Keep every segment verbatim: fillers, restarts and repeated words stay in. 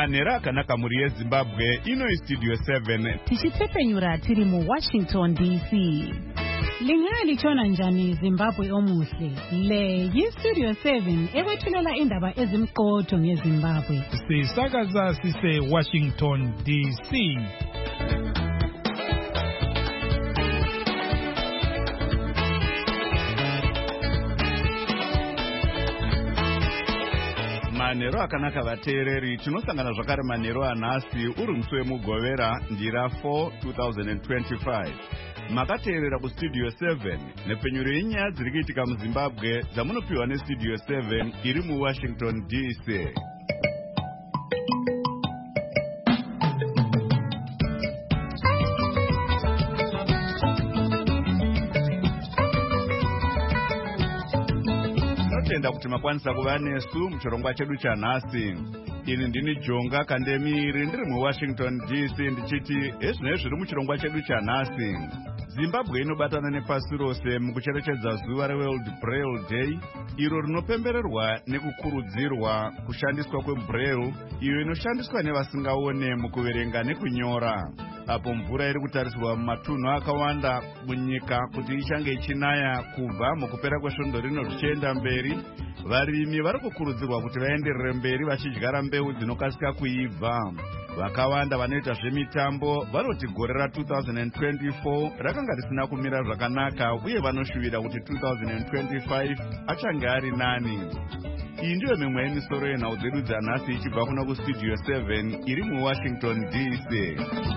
Manera akanaka muri yeZimbabwe ino iStudio seven. Tichitepenyura tiri mu Washington D C. Lingaya lichona njani Zimbabwe omuhle. Le yiStudio seven ekwethulela indaba ezimqotho ngeZimbabwe. Sisakaza sise Washington D C. Manero akanaka vateereri, tinosangana zvakare manero anhasi uri musi wemugovera njira four twenty twenty-five. Makateerera kuStudio seven nepenyuro yenyaya dziri kuitika muZimbabwe dzamunopiwa neStudio seven iri muWashington D C. Tenda kuti makwanisa kuva nesu muchirongwa chedu chanhasi. Ini ndini Jonga Kandemiri ndiri muWashington D C ndichiti ezvinezvi zviri muchirongwa chedu chanhasi. Zimbabwe inobatana nepasi rose mukucherechedza zuva reWorld Braille Day, iro rinopembererwa nekukurudzirwa kushandiswa kweBraille, iyo inoshandiswa nevasingaone mukuverenga nekunyora. Apo mvura iri kutariswa mumatunhu akawanda munyika kuti ichange ichinaya kubva mukupera kwesvondo rino zvichienda mberi, varimi vari kukurudzirwa kuti vaenderere mberi vachidyara mbeu dzinokasika kuibva. Vakawanda vanoita zvemitambo vanoti gore ra twenty twenty-four rakanga risina kumira zvakanaka uye vanoshuvira kuti twenty twenty-five achange ari nani. Iyi ndiyo mimwe yemisoro yenhau dzedu dzanhasi ichibva kuna kuStudio seven iri muWashington D C.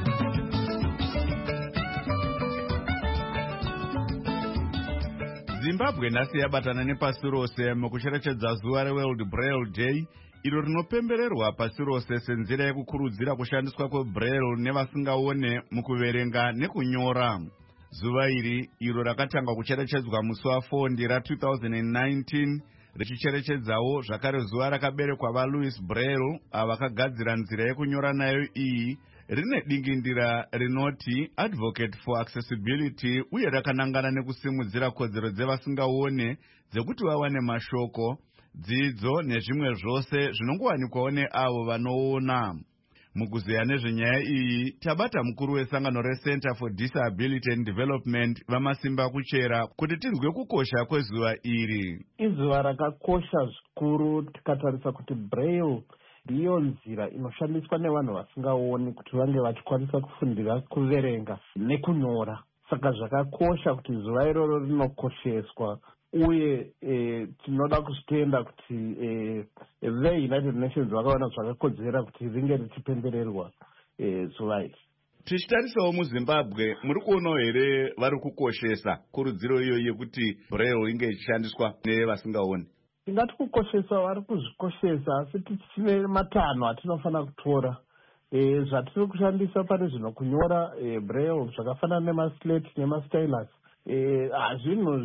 Zimbabwe nhasi yabatana nepasi rose mukucherechedza zuva reWorld Braille Day, iro rinopembererwa pasi rose senzira yekukurudzira kushandiswa kweBraille nevasingaone mukuverenga nekunyora. Zuva iri iro rakatanga kucherechedzwa musi wa4 ndira twenty nineteen, richicherechedzawo zvakare zuva rakaberekwa vaLouis Braille avakagadzira nzira yekunyora nayo iyi, rine dingindira rinoti Advocate for Accessibility uye rakanangana nekusimudzira kodzero dzevasingaone dzekuti vawane mashoko, dzidzo nezvimwe zvose zvinongowanikwawo neavo vanoona. Mukuzeya nezvenyaya iyi tabata mukuru wesangano reCenter for Disability and Development vamasimba kuchera kuti tinzwe kukosha kwezuva iri. Izuva rakakosha zvikuru tikatarisa kuti Braille ndiyo nzira inoshandiswa nevanhu vasingaoni kuti vange vachikwanisa kufundira kuverenga nekunyora. Saka zvakakosha kuti zuva iroro rinokosheswa uye eh, tinoda kuzvitenda kuti eh, veUnited Nations vakaona zvakakodzera kuti ringe richipembererwa eh, zuva iri. Tichitarisawo muZimbabwe, muri kuonawo here vari kukoshesa kurudziro iyo yekuti Braille inge ichishandiswa nevasingaoni? Tingati kukoshesa vari kuzvikoshesa, asi tichine matanho atinofanira kutora. E, zvatiri kushandisa pane zvino kunyora e, Braille zvakafanana nemaslate nemastylus e, hazvinhu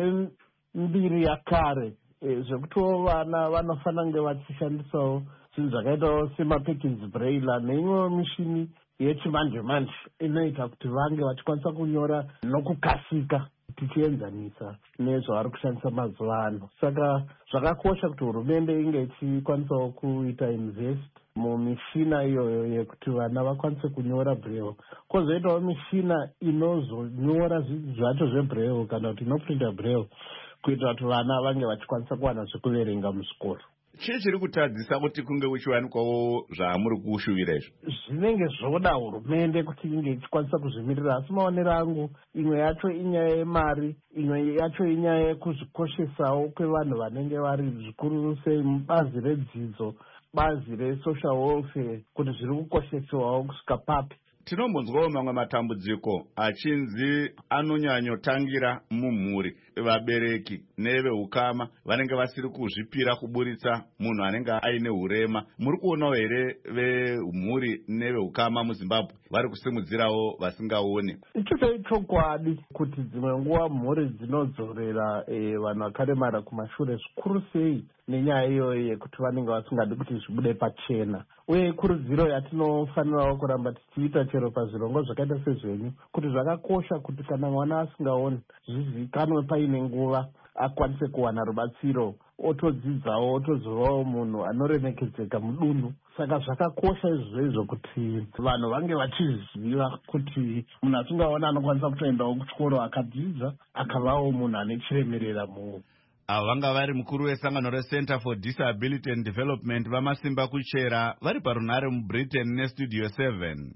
zvembiri yakare e, zvekuti vana vanofanira kunge vachishandisawo zvinhu zvakaitawo semaPerkins Braille neimwewo mishini yechimanje manje inoita kuti vange vachikwanisa kunyora nokukasika tichienzanisa nezvavari kushandisa mazuva ano. Saka zvakakosha kuti hurumende inge ichikwanisawo kuita invest mumishina iyoyo yekuti vana vakwanise kunyora Braille. Kwozoitawo mishina inozonyora zvinhu zvacho zveBraille kana kuti inoprinta Braille kuitira kuti vana vange vachikwanisa kuwana zvekuverenga muzvikoro. Chii chiri kutadzisa kuti kunge kuchiwanikwawo zvaamuri kushuvira izvo? Zvinenge zvoda hurumende kuti inge ichikwanisa kuzvimirira, asi maonero angu imwe yacho inyaya yemari, imwe yacho inyaya yekuzvikoshesawo kwevanhu vanenge vari zvikuru sei mubazi redzidzo, bazi resocial welfare, kuti zviri kukoshesewawo kusvika papi. Tinombonzwawo mamwe matambudziko achinzi anonyanyotangira mumhuri. Vabereki neveukama vanenge vasiri kuzvipira kuburitsa munhu anenge aine hurema. Muri kuonawo here vemhuri neveukama muZimbabwe vari kusimudzirawo vasingaone? Icho chokwadi kuti dzimwe nguva mhuri dzinodzorera e, vanhu vakaremara kumashure zvikuru sei nenyaya iyoyo yekuti vanenge vasingadi kuti zvibude pachena. Uye ikurudziro yatinofanirawo kuramba tichiita chero pazvirongo zvakaita sezvenyu kuti zvakakosha kuti kana mwana asingaoni zvizivikanwe paine nguva akwanise kuwana rubatsiro, otodzidzawo, otozovawo munhu anoremekedzeka mudunhu. saka zvakakosha izvozvo kuti vanhu vange vachiziva kuti munhu atingaona anokwanisa kutoendawo kuchikoro akadzidza akavawo munhu ane chiremerera munhu. Ava vanga vari mukuru wesangano reCenter for Disability and Development vaMasimba Kuchera vari parunhare muBritain neStudio seven.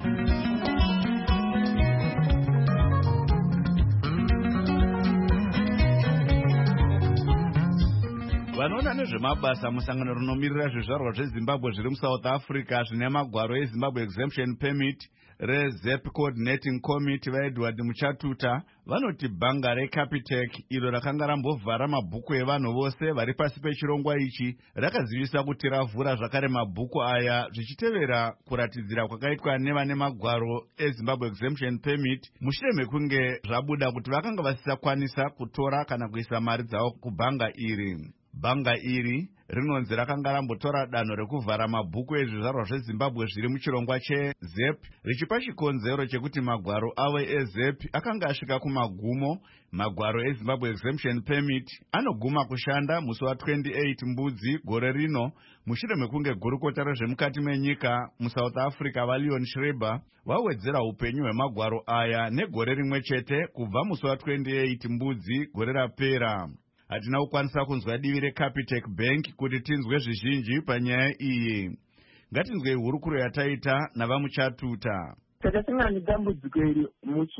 Vanoona nezvemabasa musangano rinomiririra zvizvarwa zveZimbabwe zviri muSouth Africa zvine magwaro eZimbabwe Exemption Permit reZEP Coordinating Committee vaEdward Muchatuta vanoti bhanga reCapitec iro rakanga rambovhara mabhuku evanhu vose vari pasi pechirongwa ichi rakazivisa kuti ravhura zvakare mabhuku aya zvichitevera kuratidzira kwakaitwa nevane magwaro eZimbabwe Exemption Permit mushure mekunge zvabuda kuti vakanga vasisakwanisa kutora kana kuisa mari dzavo kubhanga iri. Bhanga iri rinonzi rakanga rambotora danho rekuvhara mabhuku ezvizvarwa zveZimbabwe zviri muchirongwa cheZEP richipa chikonzero chekuti magwaro avo eZEP akanga asvika kumagumo. Magwaro eZimbabwe Exemption Permit anoguma kushanda musi wa28 Mbudzi gore rino mushure mekunge gurukota rezvemukati menyika muSouth Africa vaLeon Schreiber vawedzera upenyu hwemagwaro aya negore rimwe chete kubva musi wa28 Mbudzi gore rapera. Hatina kukwanisa kunzwa divi reCapitec Bank kuti tinzwe zvizhinji panyaya iyi. Ngatinzwe hurukuro yataita navaMuchatuta. Takasangana nedambudziko iri musi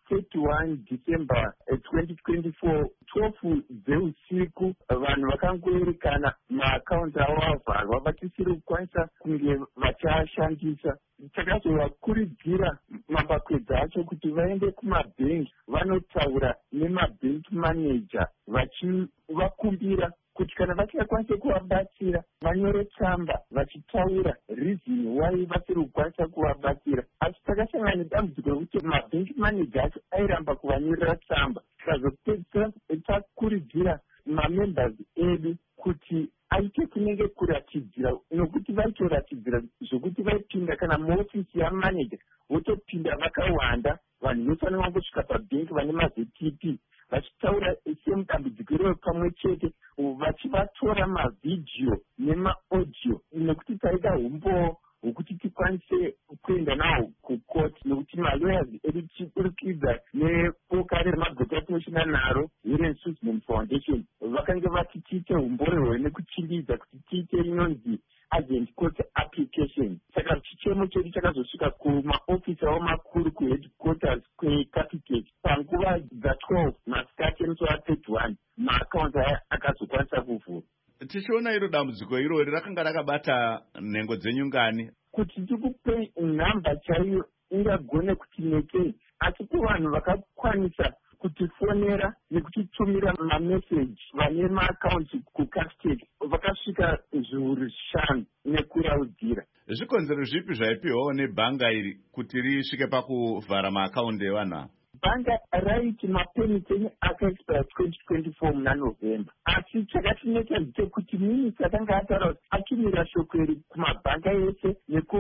wa31 December twenty twenty-four twelve dzeusiku vanhu vakangoerekana maakaunti avo avharwa vatisiri kukwanisa kunge vachashandisa. Takazovakurudzira mabakwedza acho kuti vaende kumabhengi vanotaura nemabhenki manager vachivakumbira kuti kana vachakwanisa kuvabatsira vanyore tsamba vachitaura reason why vasiri kukwanisa kuvabatsira. Asi takasangana nedambudziko rekuti mabhenki manager acho airamba kuvanyorera tsamba. Tikazopedzisira takurudzira mamembers edu kuti aite kunenge kuratidzira nokuti vaitoratidzira zvokuti vaipinda kana muofisi yamanager votopinda vakawanda vanhu vofanira kusvika pabhenki vane mazi T P vachitaura semudambudziko iroro pamwe chete vachivatora mavidhiyo nemaaudio nekuti taida umbowo hwekuti tikwanise kuenda nawo kukoti nokuti malawyers edu tichiburikidza neboka remabhuku atinoshanda naro Helen Suzman Foundation vakanga vati tiite umborehwe nekuchimbidza kuti tiite inonzi agent court application. Saka chichemo chedu chakazosvika kumaofisi avo makuru kuheadquarters kweCapitec panguva dza12 masikati emusi wa31 maakaunti aya akazokwanisa kuvhura. Tichiona iro dambudziko irori rakanga rakabata nhengo dzenyu ngani? Kuti tikupe nhamba chaiyo ingagone kuti nekei, asi kuvanhu vakakwanisa kutifonera nekutitumira mameseji vane maakaunti kuCapitec vakasvika zviuru zvishanu nekuraudzira. Zvikonzero zvipi zvaipiwawo nebhanga iri kuti risvike pakuvhara maakaunti evanhu? Bhanga raiti mapemiti enyu akaexpira twenty twenty-four muna November. Asi chakatinetsa ndechekuti minista akanga ataura kuti atumira shoko iri kumabhanga ese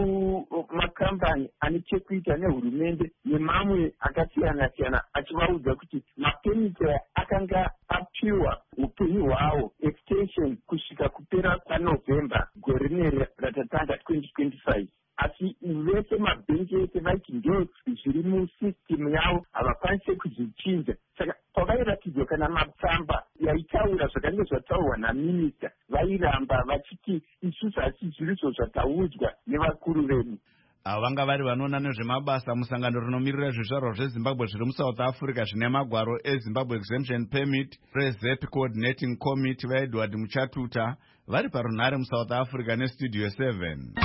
nekumakambani ane chekuita nehurumende nemamwe akasiyana-siyana achivaudza kuti mapemiti akanga apiwa upenyu hwawo extension kusvika kupera kwaNovember gore rineri ratatanga twenty twenty-five. Asi vese mabhengi ese vaiti ndo zviri musisitimu yavo havakwanise kuzvichinja. Saka pavairatidzwa kana matsamba yaitaura zvakange zvataurwa naminista vairamba vachiti isusu hasi zvirizvo zvataudzwa nevakuru vedu. Ava vanga vari vanoona nezvemabasa musangano rinomiririra zvizvarwa zveZimbabwe zviri muSouth Africa zvine magwaro eZimbabwe Exemption Permit reZEP Coordinating Committee vaEdward Muchatuta vari parunhare muSouth Africa neStudio seven.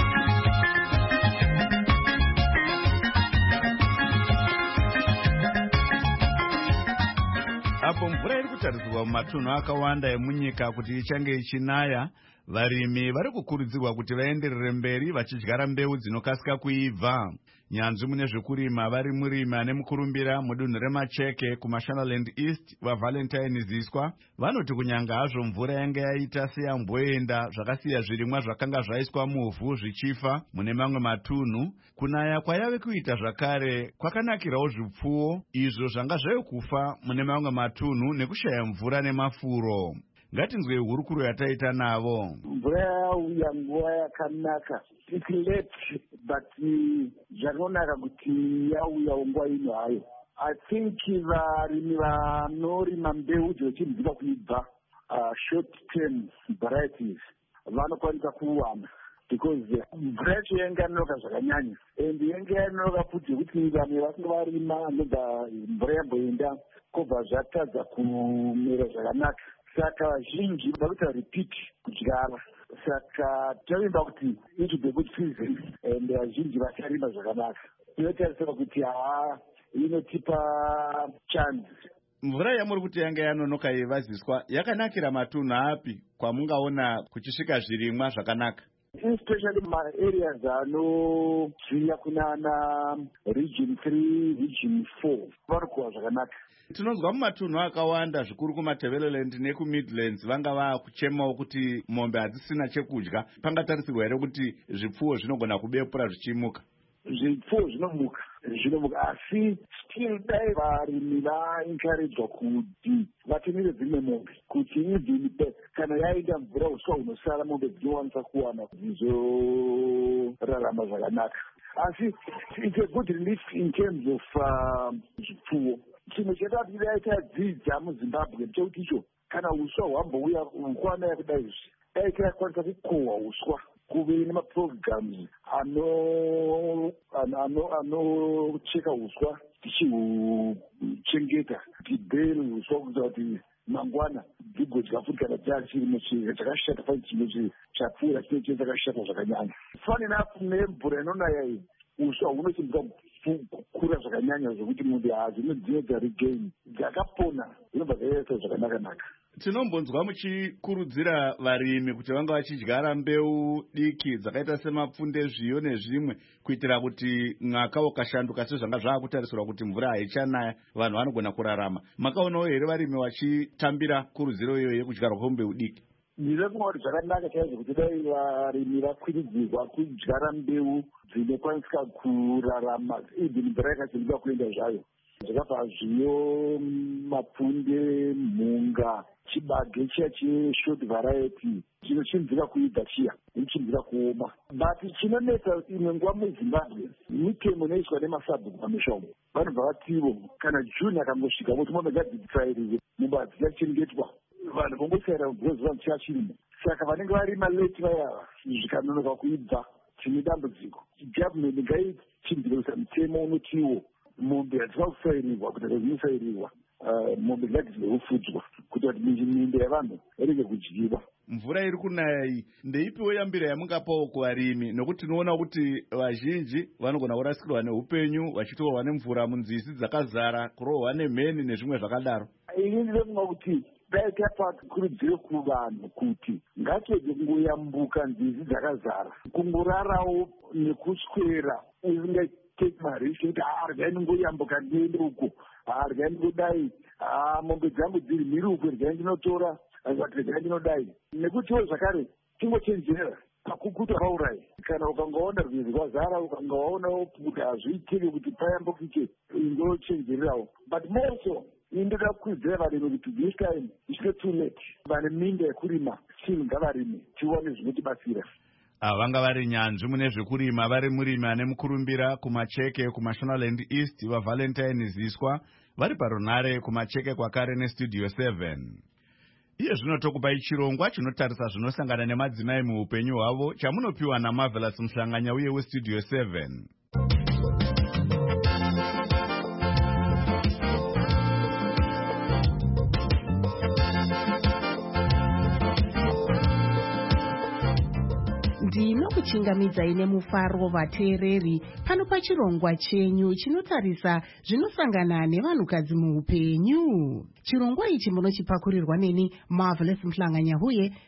Apo mvura iri kutarisirwa mumatunhu akawanda emunyika kuti ichange ichinaya, varimi vari kukurudzirwa kuti vaenderere mberi vachidyara mbeu dzinokasika kuibva. Nyanzvi mune zvekurima vari murimi ane mukurumbira mudunhu reMacheke kuMashonaland East vaValentine Ziswa vanoti kunyanga hazvo mvura yange yaita seyamboenda zvakasiya zvirimwa zvakanga zvaiswa muvhu zvichifa mune mamwe matunhu, kunaya kwayave kuita zvakare kwakanakirawo zvipfuwo izvo zvanga zvave kufa mune mamwe matunhu nekushaya mvura nemafuro. Ngatinzwe hurukuro yataita navo. Mvura yauya nguva yakanaka. It's late, but zvakanaka kuti yauya nguva ino hayo. I think varimi vanorima mbeu dzinochimbira kuibva short term varieties vanokwanisa kuwana because mvura yacho yanga yanonoka zvakanyanya and yanga yanonoka futi kuti vamwe vasinga varima nobva mvura yamboenda kobva zvatadza kumera zvakanaka. Saka vazhinji vakuita repeat kudyara. Saka tavimba kuti it will be a good season and vazhinji vacharima zvakanaka. Inotarisira kuti haa inotipa chance. Mvura yamuri kuti yanga yanonoka yevaziswa yakanakira matunhu api kwamungaona kuchisvika zvirimwa zvakanaka? Especially ma-areas anoziya kunana region three, region four varikuwa zvakanaka. Tinonzwa mumatunhu akawanda zvikuru kumaTebeleland nekumidlands vanga vakuchemawo kuti mombe hadzisina chekudya. Pangatarisirwa here kuti zvipfuwo zvinogona kubepura zvichimuka? Zvipfuwo zvinomuka zvinomuka asi still dai varimi vaencouragwa kuti vatemere dzimwe mombe kuti even kana yaenda mvura uswa hunosara mombe dzinowanisa kuwana dzizorarama zvakanaka. Asi it's a good relief in terms of zvipfuwo. Chimwe chatati daita dzidza muZimbabwe chekuti icho kana uswa hwambouya ukwana yakudai izvi dai yakwanisa kukohwa uswa kuve nemaprograms anocheka uswa tichihuchengeta tibheri uswa kuita kuti mangwana dzigodya futi kana dzachirimo chakashata fai chimwe chapfuura chine chine chakashata zvakanyanya. Funny enough nemvura inonaya iyi uswa hunochimbwa kukura zvakanyanya zvokuti mombe hazvinodzinodza regain dzakapona dzinobva dzaita zvakanaka-naka. Tinombonzwa muchikurudzira varimi kuti vanga vachidyara mbeu diki dzakaita semapfunde, zviyo nezvimwe kuitira kuti mwaka ukashanduka sezvanga zvakutarisirwa kuti mvura haichanaya vanhu vanogona kurarama. Makaonawo here varimi vachitambira kurudziro iyoyo yekudyarwa kwembeu diki? Ndiri kuona kuti zvakanaka chaizvo kuti dai varimi vakwiridzirwa kudyara mbeu dzinokwanisa kurarama even mvura yakachirika kuenda zvayo. Zvakabva zviyo, mapfunde, mhunga, chibage chiya cheshort variety chinochinzira kuibva chiya inochinzira kuoma. But chinonetsa imwe nguva muZimbabwe mitemo inoiswa nemasabhuku pamisha umo vanobva vativo kana June akangosvika voti mombe ngadzisairiwe mombe hadzichengetwa vanhu vongosaira kuzuva chiya chirimo. Saka vanenge varima late vaya zvikanonoka kuibva chine dambudziko. Government ngaichinzirisa mitemo unotiwo mombe hadzina kusairirwa kuti dzinosairirwa mombe ngadzizofudzwa kuti kuti minde yavanhu irege kudyiwa. Mvura iri kunaya iyi ndeipiwo yambiro yamungapawo kuvarimi nokuti tinoona kuti vazhinji vanogona kurasikirwa neupenyu vachitoorwa nemvura munzizi dzakazara kurohwa nemheni nezvimwe zvakadaro. Ini ndinofunga kuti dai tapa kurudziro kuvanhu kuti ngatede kungoyambuka nzizi dzakazara kungorarawo nekuswera usinga take marisk kuti argai ndingoyambuka ndiende uko argai ndingodai mombe dzangu dziri miri uko rgai ndinotora regai ndinodai nekutiwo zvakare tingochenjera pakukuta paurai kana ukangaona rwizi rwazara ukangaonawo kuti hazviitiki kuti payambukike indochenjererawo but more so indoda kukurudzira varimi kuti this time it's not too late. Vane minda yekurima still ngavarime tione zvinotibatsira. Vanga vari nyanzvi mune zvekurima vari murimi ane mukurumbira kumacheke kuMashonaland East vaValentine Ziswa vari parunare kumacheke kwakare neStudio seven. Iye zvino tokupai chirongwa chinotarisa zvinosangana nemadzimai muupenyu hwavo chamunopiwa naMarvelous Mhlanganya uye weStudio seven. Ndinokuchingamidzai nemufaro vateereri pano pachirongwa chenyu chinotarisa zvinosangana nevanhukadzi muupenyu. Chirongwa ichi munochipakurirwa neni Marvelous Mhlanganya uye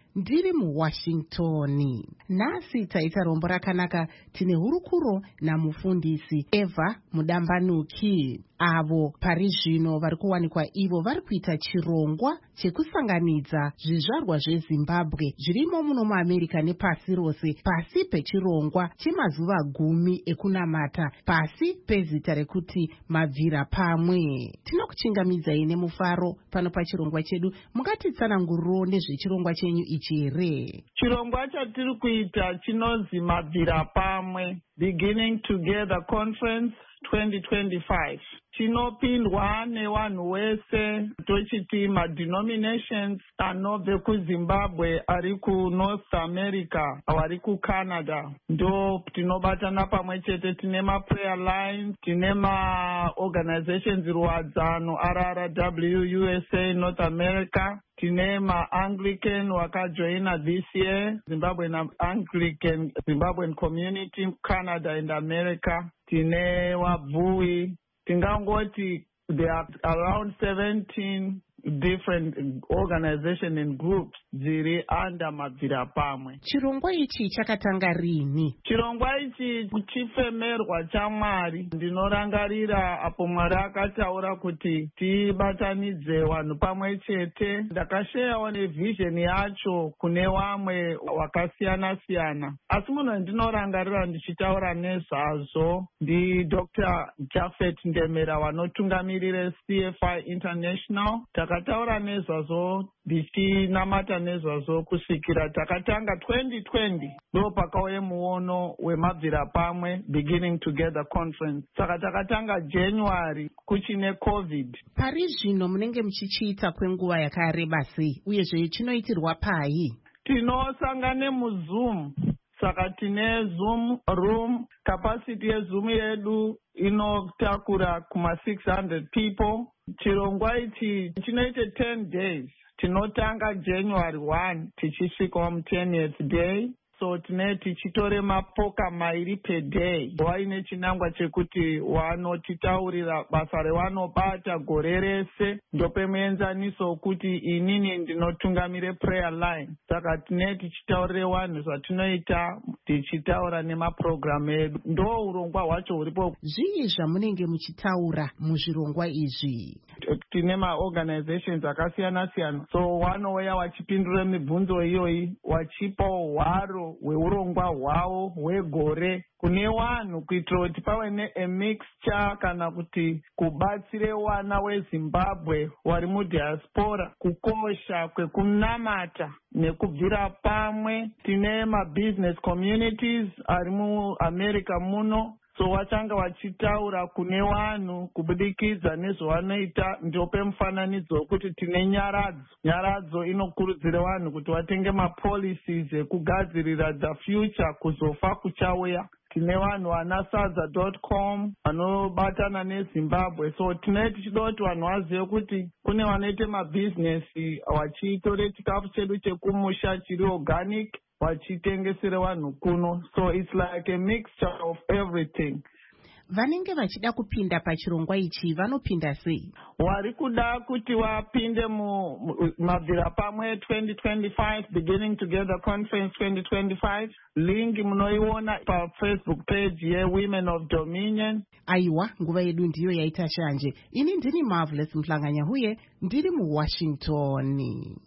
ndiri muWashington. Nhasi taita rombo rakanaka tine hurukuro namufundisi Eva Mudambanuki. Avo pari zvino vari kuwanikwa ivo vari kuita chirongwa chekusanganidza zvizvarwa zveZimbabwe zvirimo muno muAmerika nepasi rose pasi pechirongwa chemazuva gumi ekunamata pasi pezita rekuti mabvira pamwe. Tinokuchingamidzai nemufaro pano pachirongwa chedu. Mungatitsananguriro nezvechirongwa chenyu ichi here? Chirongwa chatiri kuita chinonzi mabvira pamwe, Beginning Together Conference twenty twenty-five. Chinopindwa nevanhu wese tochiti madenominations anobve kuZimbabwe ari kuNorth America vari kuCanada. Ndo tinobatana pamwe chete, tine maprayer lines, tine maorganizations ruwadzano R R W U S A North America, tine maAnglican wakajoina this year, Zimbabwean Anglican Zimbabwean Community Canada and America, tine wabvui. Tingangoti there are around seventeen different organizations and groups dziri under mabvira pamwe. Chirongwa ichi chakatanga rini? Chirongwa ichi chifemerwa chaMwari. Ndinorangarira apo Mwari akataura kuti tibatanidze vanhu pamwe chete. Ndakashayawo nevision yacho kune vamwe wakasiyana siyana. Asi munhu ndinorangarira ndichitaura nezvazvo ndi Doctor Japhet Ndemera vanotungamirire C F I International. Takataura nezvazvo ndichinamata nezvazvo kusvikira takatanga twenty twenty ndo pakauye muono wemabvira pamwe Beginning Together Conference. Saka takatanga January kuchine COVID. Pari zvino munenge muchichiita kwenguva yakareba sei uyezve chinoitirwa pai? Tinosangane muZoom. Saka tine Zoom room, capacity yeZoom yedu inotakura kuma six hundred people. Chirongwa ichi chinoite ten days. Tinotanga January one tichisvika mu twentieth day. So tine tichitore mapoka mairi per day. Waine chinangwa chekuti wanotitaurira basa revanobata gore rese. Ndope muenzaniso kuti inini ndinotungamire prayer line. Saka tine tichitaurire vanhu zvatinoita tichitaura nemaprogram edu. Ndo urongwa hwacho huripo. Zvii zvamunenge muchitaura muzvirongwa izvi? Tine maorganizations akasiyana siyana. So vanouya vachipindura mibvunzo iyoyi, vachipa hwaro hweurongwa hwavo hwegore kune vanhu kuitira kuti pave neamixture kana kuti kubatsire vana weZimbabwe vari mudiaspora kukosha kwekunamata nekubvira pamwe. Tine mabusiness communities ari muAmerica muno. So vachanga vachitaura kune vanhu kubudikidza nezvavanoita. Ndope mufananidzo wekuti tine nyaradzo. Nyaradzo inokurudzira vanhu kuti vatenge mapolicies ekugadzirira the future kuzofa kuchauya. Tine vanhu vanasadza dot com vanobatana neZimbabwe. So tine tichida kuti vanhu vazive kuti kune vanoite mabhizinesi vachitore chikafu chedu chekumusha chiri organic vachitengesere vanhu kuno. So it's like a mixture of everything. Vanenge vachida kupinda pachirongwa ichi vanopinda sei? Wari kuda kuti vapinde mumabvira pamwe twenty twenty-five Beginning Together Conference twenty twenty-five. Link munoiona pa Facebook page ye Women of Dominion. Aiwa, nguva yedu ndiyo yaita shanje. Ini ndini Marvelous Mhlanganya huye ndiri muWashington.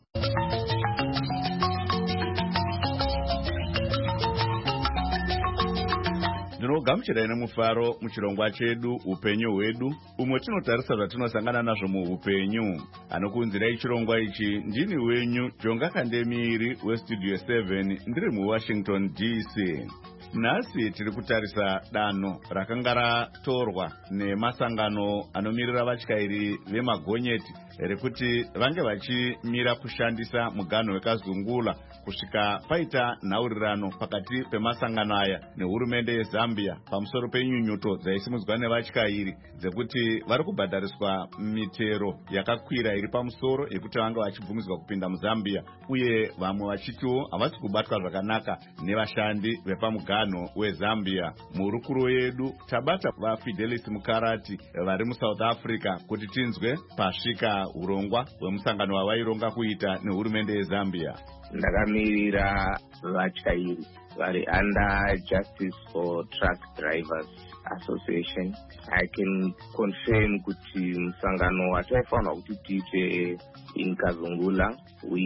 Ndinogamuchirai nemufaro muchirongwa chedu upenyu hwedu, umwe tinotarisa zvatinosangana nazvo muupenyu. Anokunzirai chirongwa ichi ndini wenyu Jonga Kandemiri weStudio seven ndiri muWashington D C. Nhasi tiri kutarisa danho rakanga ratorwa nemasangano anomirira vatyairi vemagonyeti rekuti vange vachimira kushandisa muganho wekazungula kusvika paita nhaurirano pakati pemasangano aya nehurumende yeZambia wezambia pamusoro penyunyuto dzaisimudzwa nevatyairi dzekuti vari kubhadhariswa mitero yakakwira iri pamusoro yekuti vanga vachibvumidzwa kupinda muzambia, uye vamwe vachitiwo havasi kubatwa zvakanaka nevashandi vepamuganho wezambia. Muhurukuro yedu tabata vaFidelis Mukarati vari muSouth Africa kuti tinzwe pasvika urongwa hwemusangano wavaironga kuita nehurumende yeZambia. Ndakamirira vatyairi vari under Justice for Truck Drivers Association. I can confirm kuti musangano wataifanwa kuti tiite in Kazungula,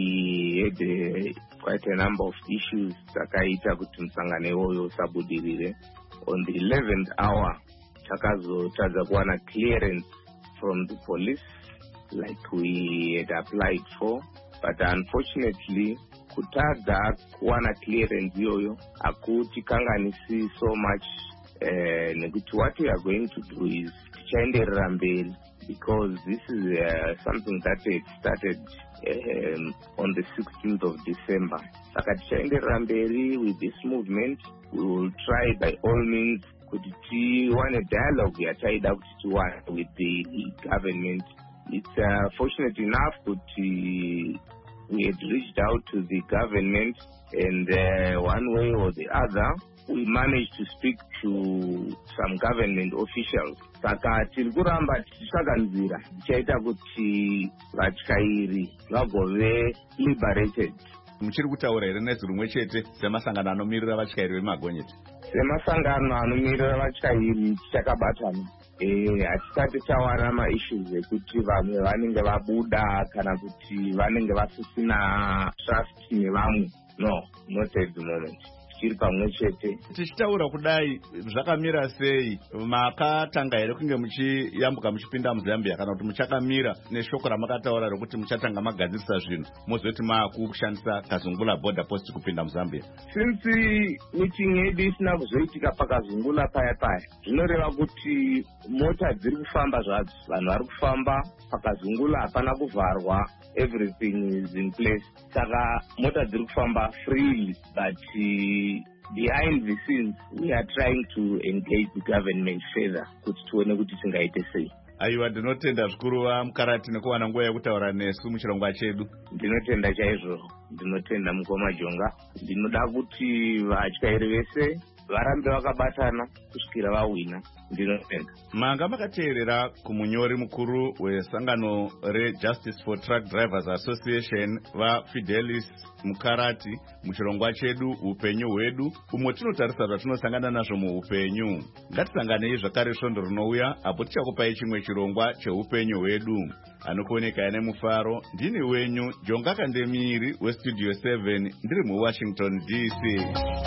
we had a, quite a number of issues dzakaita kuti musangano iwoyo usabudirire. On the eleventh hour takazotadza kuwana clearance from the police like we had applied for, but unfortunately kutadza kuwana clearance iyoyo hakutikanganisi so much uh, nekuti what we are going to do is tichaenderera mberi, because this is uh, something that had started um, on the sixteenth of December. Saka tichaenderera mberi with this movement. We will try by all means kuti tiwane dialogue yataida kuti tiwane with the government. It's uh, fortunate enough kuti we had reached out to the government, and uh, one way or the other we managed to speak to some government officials. Saka tiri kuramba tichitsvaga nzira tichaita kuti vatyairi vagove liberated. Muchiri kutaura here nezwi rimwe chete semasangano anomirira vatyairi vemagonyeti? Semasangano anomirira vatyairi tichakabatana. Eh, hatisati tawana maissues ekuti vamwe vanenge vabuda kana kuti vanenge vasisina trust nevamwe. No, not at the moment. Tiri pamwe chete. Tichitaura kudai zvakamira sei? Makatanga here kunge muchiyambuka muchipinda muZambia kana kuti muchakamira neshoko ramakataura rekuti muchatanga magadzirisa zvinhu mozoti maakushandisa Kazungula border post kupinda muZambia? Since meeting yedu isina kuzoitika paKazungula paya paya, zvinoreva kuti mota dziri kufamba zvadzo, vanhu vari kufamba paKazungula, hapana kuvharwa, everything is in place. Saka mota dziri kufamba freely, but uh, behind the scenes we are trying to engage the government further kuti tuone kuti tingaite sei. Aiwa, ndinotenda zvikuru vaMukarati nekuwana nguva yekutaura nesu muchirongwa chedu. Ndinotenda chaizvo, ndinotenda mukoma Jonga. Ndinoda kuti vatyairi vese varambe vakabatana kusvikira vawina. Ndinotenda. Manga makateerera kumunyori mukuru wesangano reJustice for Truck Drivers Association vaFidelis Mukarati muchirongwa chedu upenyu hwedu, umwe tinotarisa zvatinosangana nazvo muupenyu. Ngatisangane zvakare svondo rinouya apo tichakupai chimwe chirongwa cheupenyu hwedu. Anokuoneka nemufaro, ndini wenyu Jonga Kandemiri weStudio seven, ndiri muWashington D C.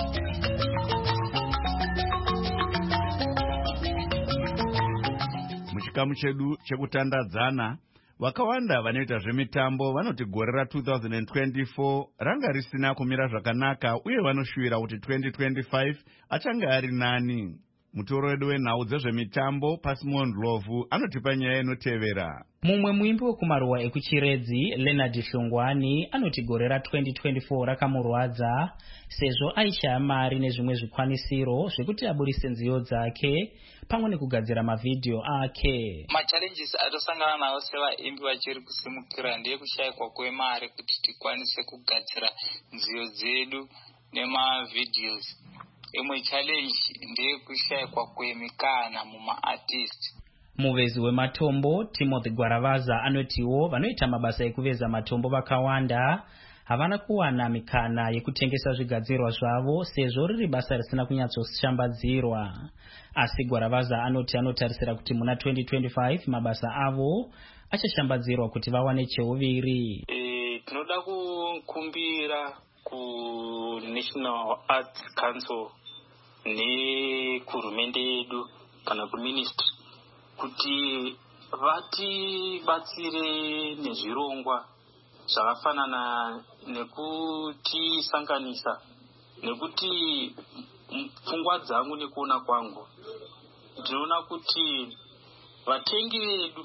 Muchikamu chedu chekutandadzana, vakawanda vanoita zvemitambo vanoti gore ra two thousand twenty-four ranga risina kumira zvakanaka, uye vanoshuvira kuti twenty twenty-five achange ari nani. Mutoro wedu wenhau dzezvemitambo Pasimon Ndlovu anotipa nyaya inotevera. Mumwe muimbi wekumaruwa ekuchiredzi Leonard Hlongwani anoti gore ra twenty twenty-four rakamurwadza sezvo aishaya mari nezvimwe zvikwanisiro zvekuti aburise nziyo dzake pamwe nekugadzira mavhidhiyo ake. Machallenges atosangana nawo sevaimbi vachiri kusimukira ndeyekushayikwa kwemari kuti tikwanise kugadzira nziyo dzedu nemavhidhios. Imwe challenge ndeyekushayikwa kwemikana muma-artist. Muvezi wematombo Timothy Gwaravaza anotiwo vanoita mabasa ekuveza matombo vakawanda havana kuwana mikana yekutengesa zvigadzirwa zvavo sezvo riri basa risina kunyatsoshambadzirwa. Asi Gwaravaza anoti anotarisira kuti muna twenty twenty-five mabasa avo achashambadzirwa kuti vawane cheuviri. Eh, tinoda kukumbira ku National Arts Council nekuhurumende yedu kana kuministry kuti vatibatsire nezvirongwa zvakafanana nekutisanganisa, nekuti pfungwa dzangu nekuona kwangu ndinoona kuti vatengi vedu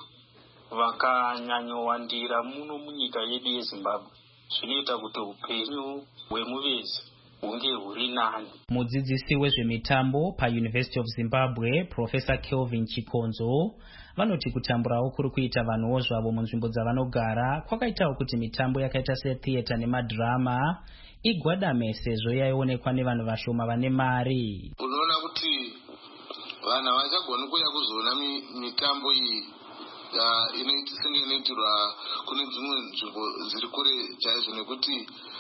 vakanyanyowandira muno munyika yedu yeZimbabwe zvinoita kuti upenyu hwemuvezi hunge huri nani. Mudzidzisi wezvemitambo paUniversity of Zimbabwe, Professor Kelvin Chikonzo, vanoti kutamburawo kuri kuita vanhuwo zvavo munzvimbo dzavanogara kwakaitawo kuti mitambo yakaita setheatre nemadrama igwadame sezvo yaionekwa nevanhu vashoma vane mari. Unoona kuti vanhu havachagoni kuuya kuzoona mitambo iyi senge inoitirwa kune dzimwe nzvimbo dziri kure chaizvo, nekuti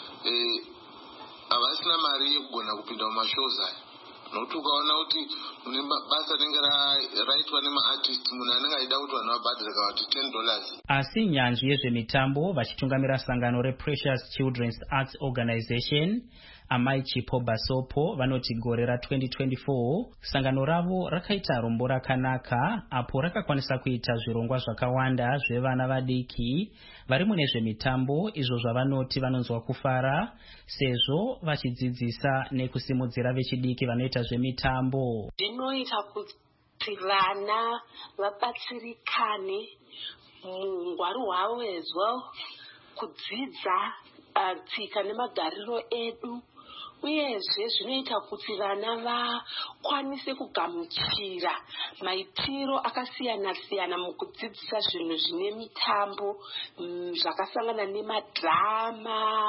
havasina mari yekugona kupinda mumashows aya. Nokuti ukaona kuti mune basa rinenge raitwa nemaartist, munhu anenge aida kuti vanhu vabhadhirika kuti ten dollars. Asi nyanzvi yezvemitambo vachitungamira sangano rePrecious Children's Arts Organization, Amai Chipo Basopo, vanoti gore ra twenty twenty-four sangano ravo rakaita rombo rakanaka apo rakakwanisa kuita zvirongwa zvakawanda zvevana vadiki vari mune zvemitambo, izvo zvavanoti vanonzwa kufara sezvo vachidzidzisa nekusimudzira vechidiki vanoita zvemitambo. Zvinoita kuti vana vabatsirikane mungwaru hwavo as well, kudzidza tsika nemagariro edu, uyezve zvinoita kuti vana vakwanise kugamuchira maitiro akasiyana siyana mukudzidzisa zvinhu zvine mitambo zvakasangana nemadrama,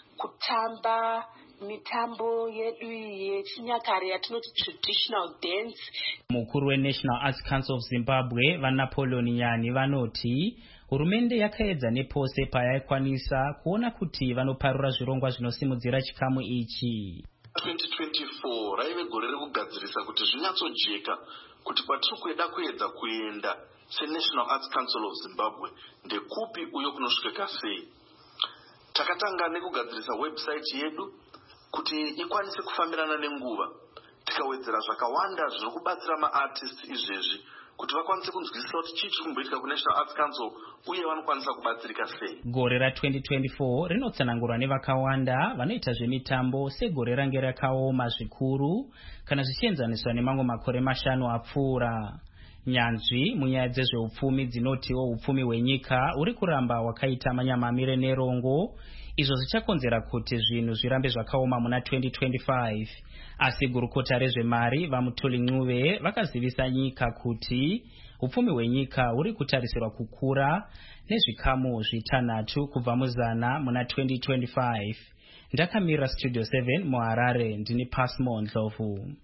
kutamba mitambo yedu yechinyakare yatinoti traditional dance. Mukuru weNational Arts Council of Zimbabwe, vaNapoleon Nyani, vanoti hurumende yakaedza nepose payaikwanisa kuona kuti vanoparura zvirongwa zvinosimudzira chikamu ichi. twenty twenty-four raive gore rekugadzirisa kuti zvinyatsojeka kuti kwatiri kueda kuedza kuenda seNational Arts Council of Zimbabwe ndekupi uyo kunosvikika sei. Takatanga nekugadzirisa website yedu kuti ikwanise kufambirana nenguva, tikawedzera zvakawanda zviri kubatsira maartists izvezvi kuti vakwanise kunzwisisa kuti chii chiri kumboitika kuNational Arts Council uye vanokwanisa kubatsirika sei. Gore ra twenty twenty-four rinotsanangurwa nevakawanda vanoita zvemitambo segore range rakaoma zvikuru kana zvichienzaniswa nemamwe makore mashanu apfuura. Nyanzvi munyaya dzezveupfumi dzinotiwo upfumi hwenyika uri kuramba wakaita manyamamire nerongo, izvo zvichakonzera kuti zvinhu zvirambe zvakaoma muna twenty twenty-five. Asi gurukota rezvemari vaMutuli Ncube vakazivisa nyika kuti upfumi hwenyika uri kutarisirwa kukura nezvikamu zvitanhatu kubva muzana muna twenty twenty-five. Ndakamira Studio seven muHarare, ndini Pasmo Ndlovu.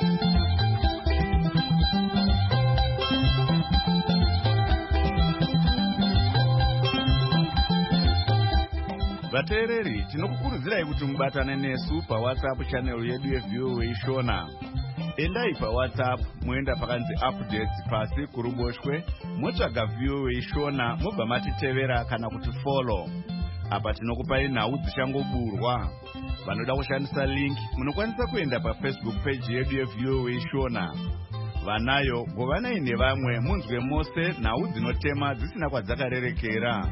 Vateereri, tinokukurudzirai kuti mubatane nesu paWhatsApp channel yedu yeV O A Shona. Endai paWhatsApp moenda pakanzi updates pasi kuruboshwe, motsvaga V O A Shona mobva matitevera kana kuti follow. Apa tinokupai nhau dzichangoburwa. Vanoda kushandisa link munokwanisa kuenda paFacebook page yedu yeV O A Shona. Vanayo govanai nevamwe munzwe mose nhau dzinotema dzisina kwadzakarerekera.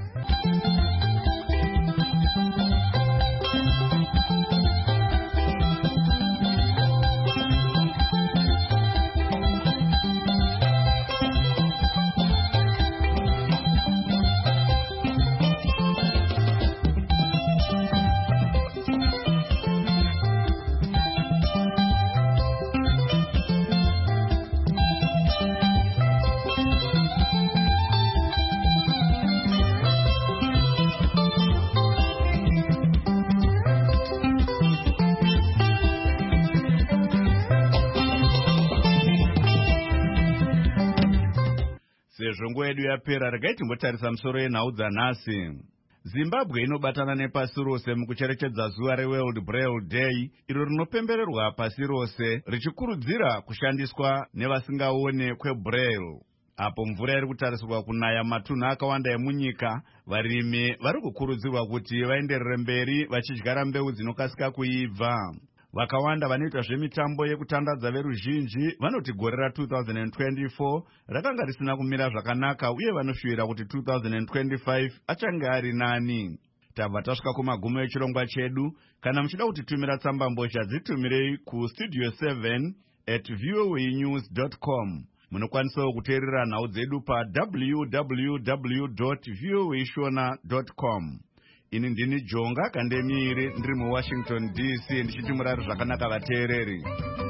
Sezvo nguva yedu yapera, regai timbotarisa musoro yenhau dzanhasi. Zimbabwe inobatana nepasi rose mukucherechedza zuva reWorld Braille Day, iro rinopembererwa pasi rose richikurudzira kushandiswa nevasingaone kweBraille. Apo mvura iri kutarisirwa kunaya matunhu akawanda emunyika, varimi vari kukurudzirwa kuti vaenderere mberi vachidyara mbeu dzinokasika kuibva. Vakawanda vanoita zvemitambo yekutandadza veruzhinji vanoti gore ra two thousand twenty-four rakanga risina kumira zvakanaka uye vanoshuvira kuti two thousand twenty-five achange ari nani. Tabva tasvika kumagumo echirongwa chedu. Kana muchida kutitumira tsamba mbozha dzitumirei ku studio seven at voanews dot com. Munokwanisawo kuteerera nhau dzedu pa w w w dot voashona dot com. ini ndini Jonga Kandemiri ndiri muWashington D C ndichiti murari zvakanaka vateereri.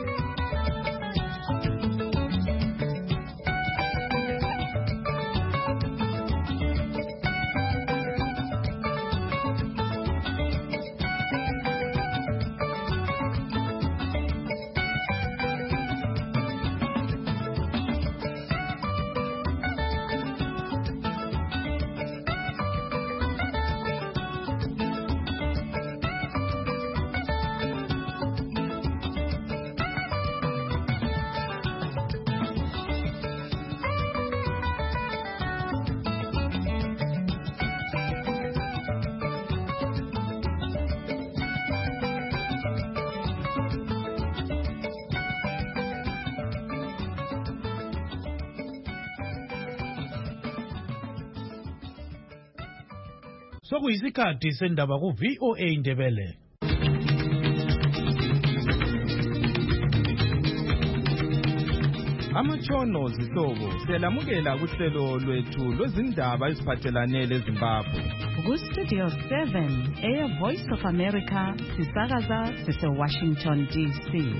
Sokuyisikhathi sendaba ku V O A Indebele. Amatshono zihlobo selamukela kuhlelo lwethu lwezindaba eziphathelane leZimbabwe. Ku Studio seven, Air Voice of America, sisakaza sise Washington D C.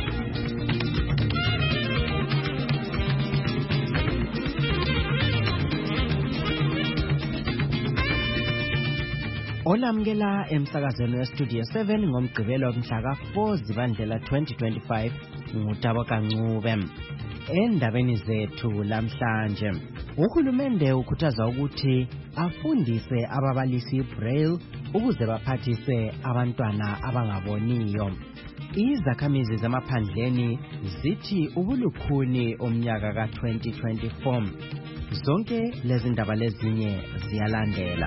Olamukela emsakazweni weStudio seven ngomgqibelo mhla ka four Zibandlela twenty twenty-five ngutabo kancube. Endabeni zethu lamhlanje, uhulumende ukhuthaza ukuthi afundise ababalisi Braille ukuze baphathise abantwana abangaboniyo. Izakhamizi zamaphandleni zithi ubulukhuni omnyaka ka twenty twenty-four. Zonke lezi ndaba lezinye ziyalandela.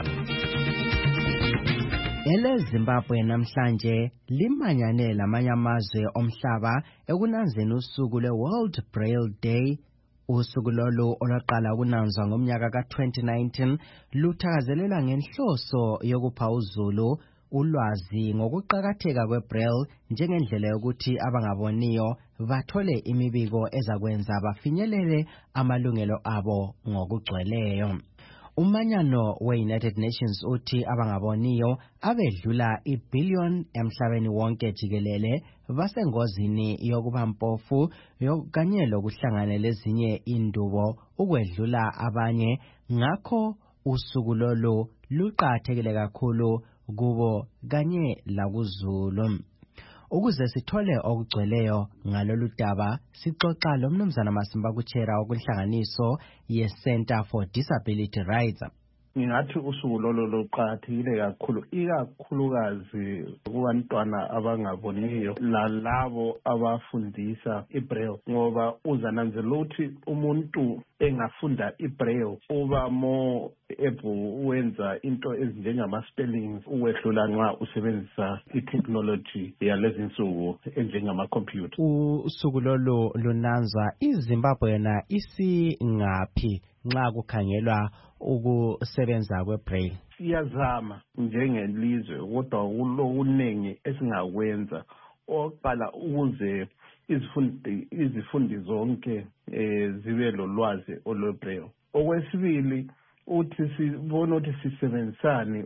Ele Zimbabwe namhlanje limanyane lamanye amazwe omhlaba ekunanzeni usuku lwe-World Braille Day. Usuku lolu olwaqala ukunanzwa ngomnyaka ka twenty nineteen luthakazelela ngenhloso yokupha uzulu ulwazi ngokuqakatheka kwe-Braille njengendlela yokuthi abangaboniyo bathole imibiko ezakwenza bafinyelele amalungelo abo ngokugcweleyo. Umanyano we-United Nations uthi abangaboniyo abedlula ibillion emhlabeni wonke jikelele basengozini yokuba mpofu kanye lokuhlangana lezinye indubo ukwedlula abanye. Ngakho usuku lolu luqathekile kakhulu kubo kanye lakuzulu. Ukuze sithole okugcweleyo ngalolu daba sixoxa lo mnumzana Masimba Kuchera okunhlanganiso ye-Center for Disability Rights. Ngingathi usuku lolo luqathekile kakhulu ikakhulukazi kubantwana abangaboniyo lalabo abafundisa iBraille, ngoba uzananzela ukuthi umuntu engafunda iBraille uba more able uwenza into ezinjengama spellings ukwedlula nxa usebenzisa itechnology yalezi nsuku enjengama computer. Usuku lolo lunanzwa iZimbabwe yona isingaphi nxa kukhangelwa ukusebenza kweBraille? Siyazama njengelizwe kodwa kulokuningi esingakwenza. Oqala ukuze izifundi izifundi zonke eh zibe lolwazi olweBraille. Okwesibili uthi sibona ukuthi sisebenzisane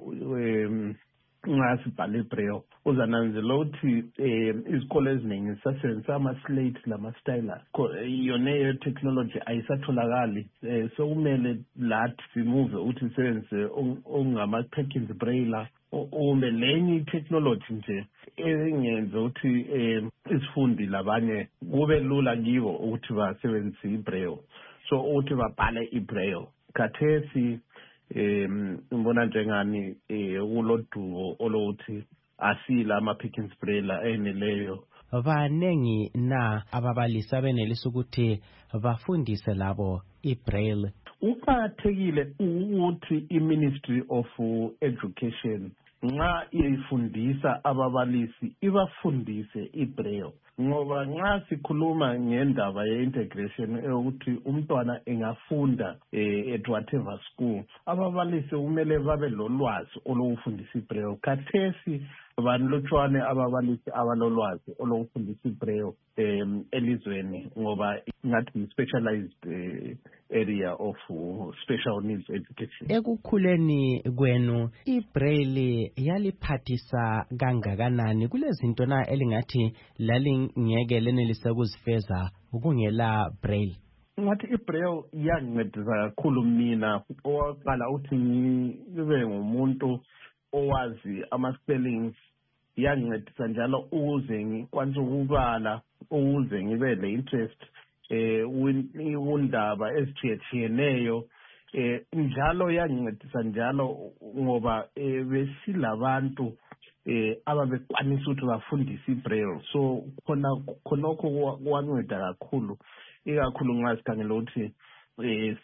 nxa sibhale iBraille. Uzananzela ukuthi izikole eziningi zisasebenzisa ama-slate lama-stylus. Yona technology ayisatholakali, so kumele lathi simuve ukuthi sisebenzise ongama-Perkins Braille ume lenye technology nje engenza ukuthi isifundi labanye kube lula kibo ukuthi basebenzise iBraille, so ukuthi babhale iBraille. Khathesi em ngibona njengani kuloduo olokuthi asila ama-Perkins Braille eneleyo. Banengi na ababalisi abenelisa ukuthi bafundise labo iBraille? Uqathekile ukuthi iMinistry of Education nxa ifundisa ababalisi ibafundise iBraille, ngoba nxa sikhuluma ngendaba ye-integration ukuthi umntwana engafunda at whatever school, ababalisi kumele babe lolwazi olokufundisa iBraille. Khathesi banilutshwane ababalisi abanolwazi olokufundisa iBraille um elizweni ngoba ngathi yi-specialized uh, area of uh, special needs education. Ekukhuleni kwenu iBraille yaliphathisa kangakanani kulezinto na elingathi lalingeke lenelise ukuzifeza kungela Braille? Ngathi iBraille yangincedisa kakhulu mina oqala uthi ngibe ngumuntu owazi ama-spellings, yangincedisa njalo ukuze ngikwanise ukubala, ukuze ngibe le-interest eh undaba ezithiyetshiyeneyo. Eh njalo yangincedisa njalo ngoba besilabantu eh ababekwanisa ukuthi bafundise iBraille, so khona khonokho kwanceda kakhulu, ikakhulu ngasikhangela ukuthi eh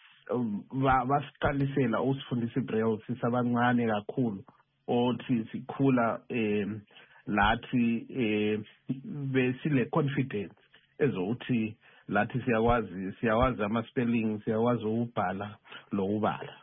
basiqalisela usifundisa iBraille sisabancane kakhulu, othi sikhula eh lathi eh besile confidence ezokuthi lathi siyakwazi siyakwazi ama spelling, siyakwazi ukubhala lokubala.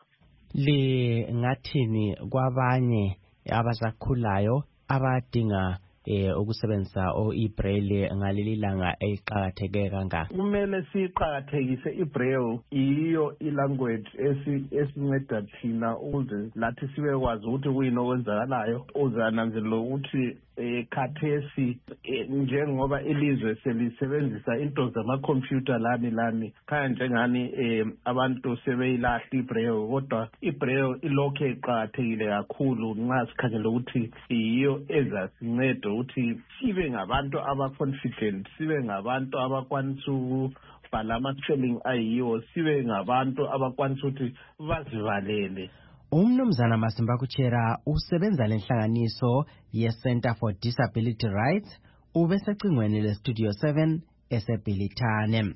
Le ngathini kwabanye abasakhulayo abadinga eh ukusebenzisa o iBraille ngaleli langa eqhakatheke kangaka? Kumele siqhakathekise iBraille, iyo ilanguage esinceda thina ukuze lathi sibe kwazi ukuthi kuyini okwenzakalayo, uzananzelela ukuthi ekhathesi njengoba ilizwe selisebenzisa into zama-computer lani lani khaya njengani abantu sebeyilahla iBraille, kodwa iBraille ilokhu iqhakathekile kakhulu nxa sikhangela ukuthi iyo ezasinceda ukuthi sibe ngabantu aba-confident, sibe ngabantu abakwanisa ukubhala ama-spelling ayiwo, sibe ngabantu abakwanisa ukuthi bazivalele. Umnumzana Masimba Kuchera usebenza lenhlanganiso ye-Center for Disability Rights, ubesecingweni le-Studio seven eseBhilithane.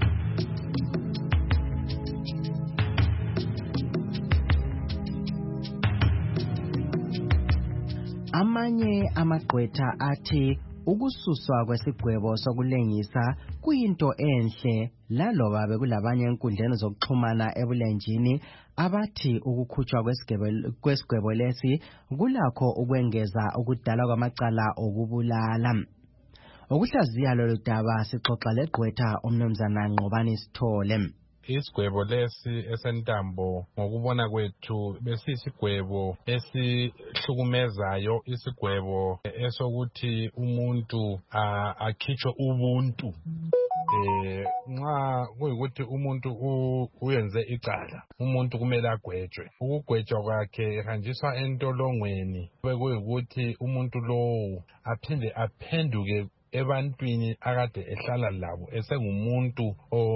Amanye amagqwetha athi ukususwa kwesigwebo sokulengisa kuyinto enhle, laloba bekulabanye enkundleni zokuxhumana ebulenjini abathi ukukhutshwa kwesigwebo lesi kulakho ukwengeza ukudala kwamacala okubulala. Ukuhlaziya lolu daba sixoxa legqwetha umnumzana Ngqobani Sithole. Isigwebo lesi esentambo ngokubona kwethu besisigwebo esihlukumezayo, isigwebo esokuthi umuntu akhitshwe ubuntu. Eh nxa kuyikuthi umuntu uyenze icala, umuntu kumele agwetshwe. Ukugwetshwa kwakhe ehanjiswa entolongweni bekuyikuthi umuntu lowo aphinde aphenduke ebantwini akade ehlala labo esengumuntu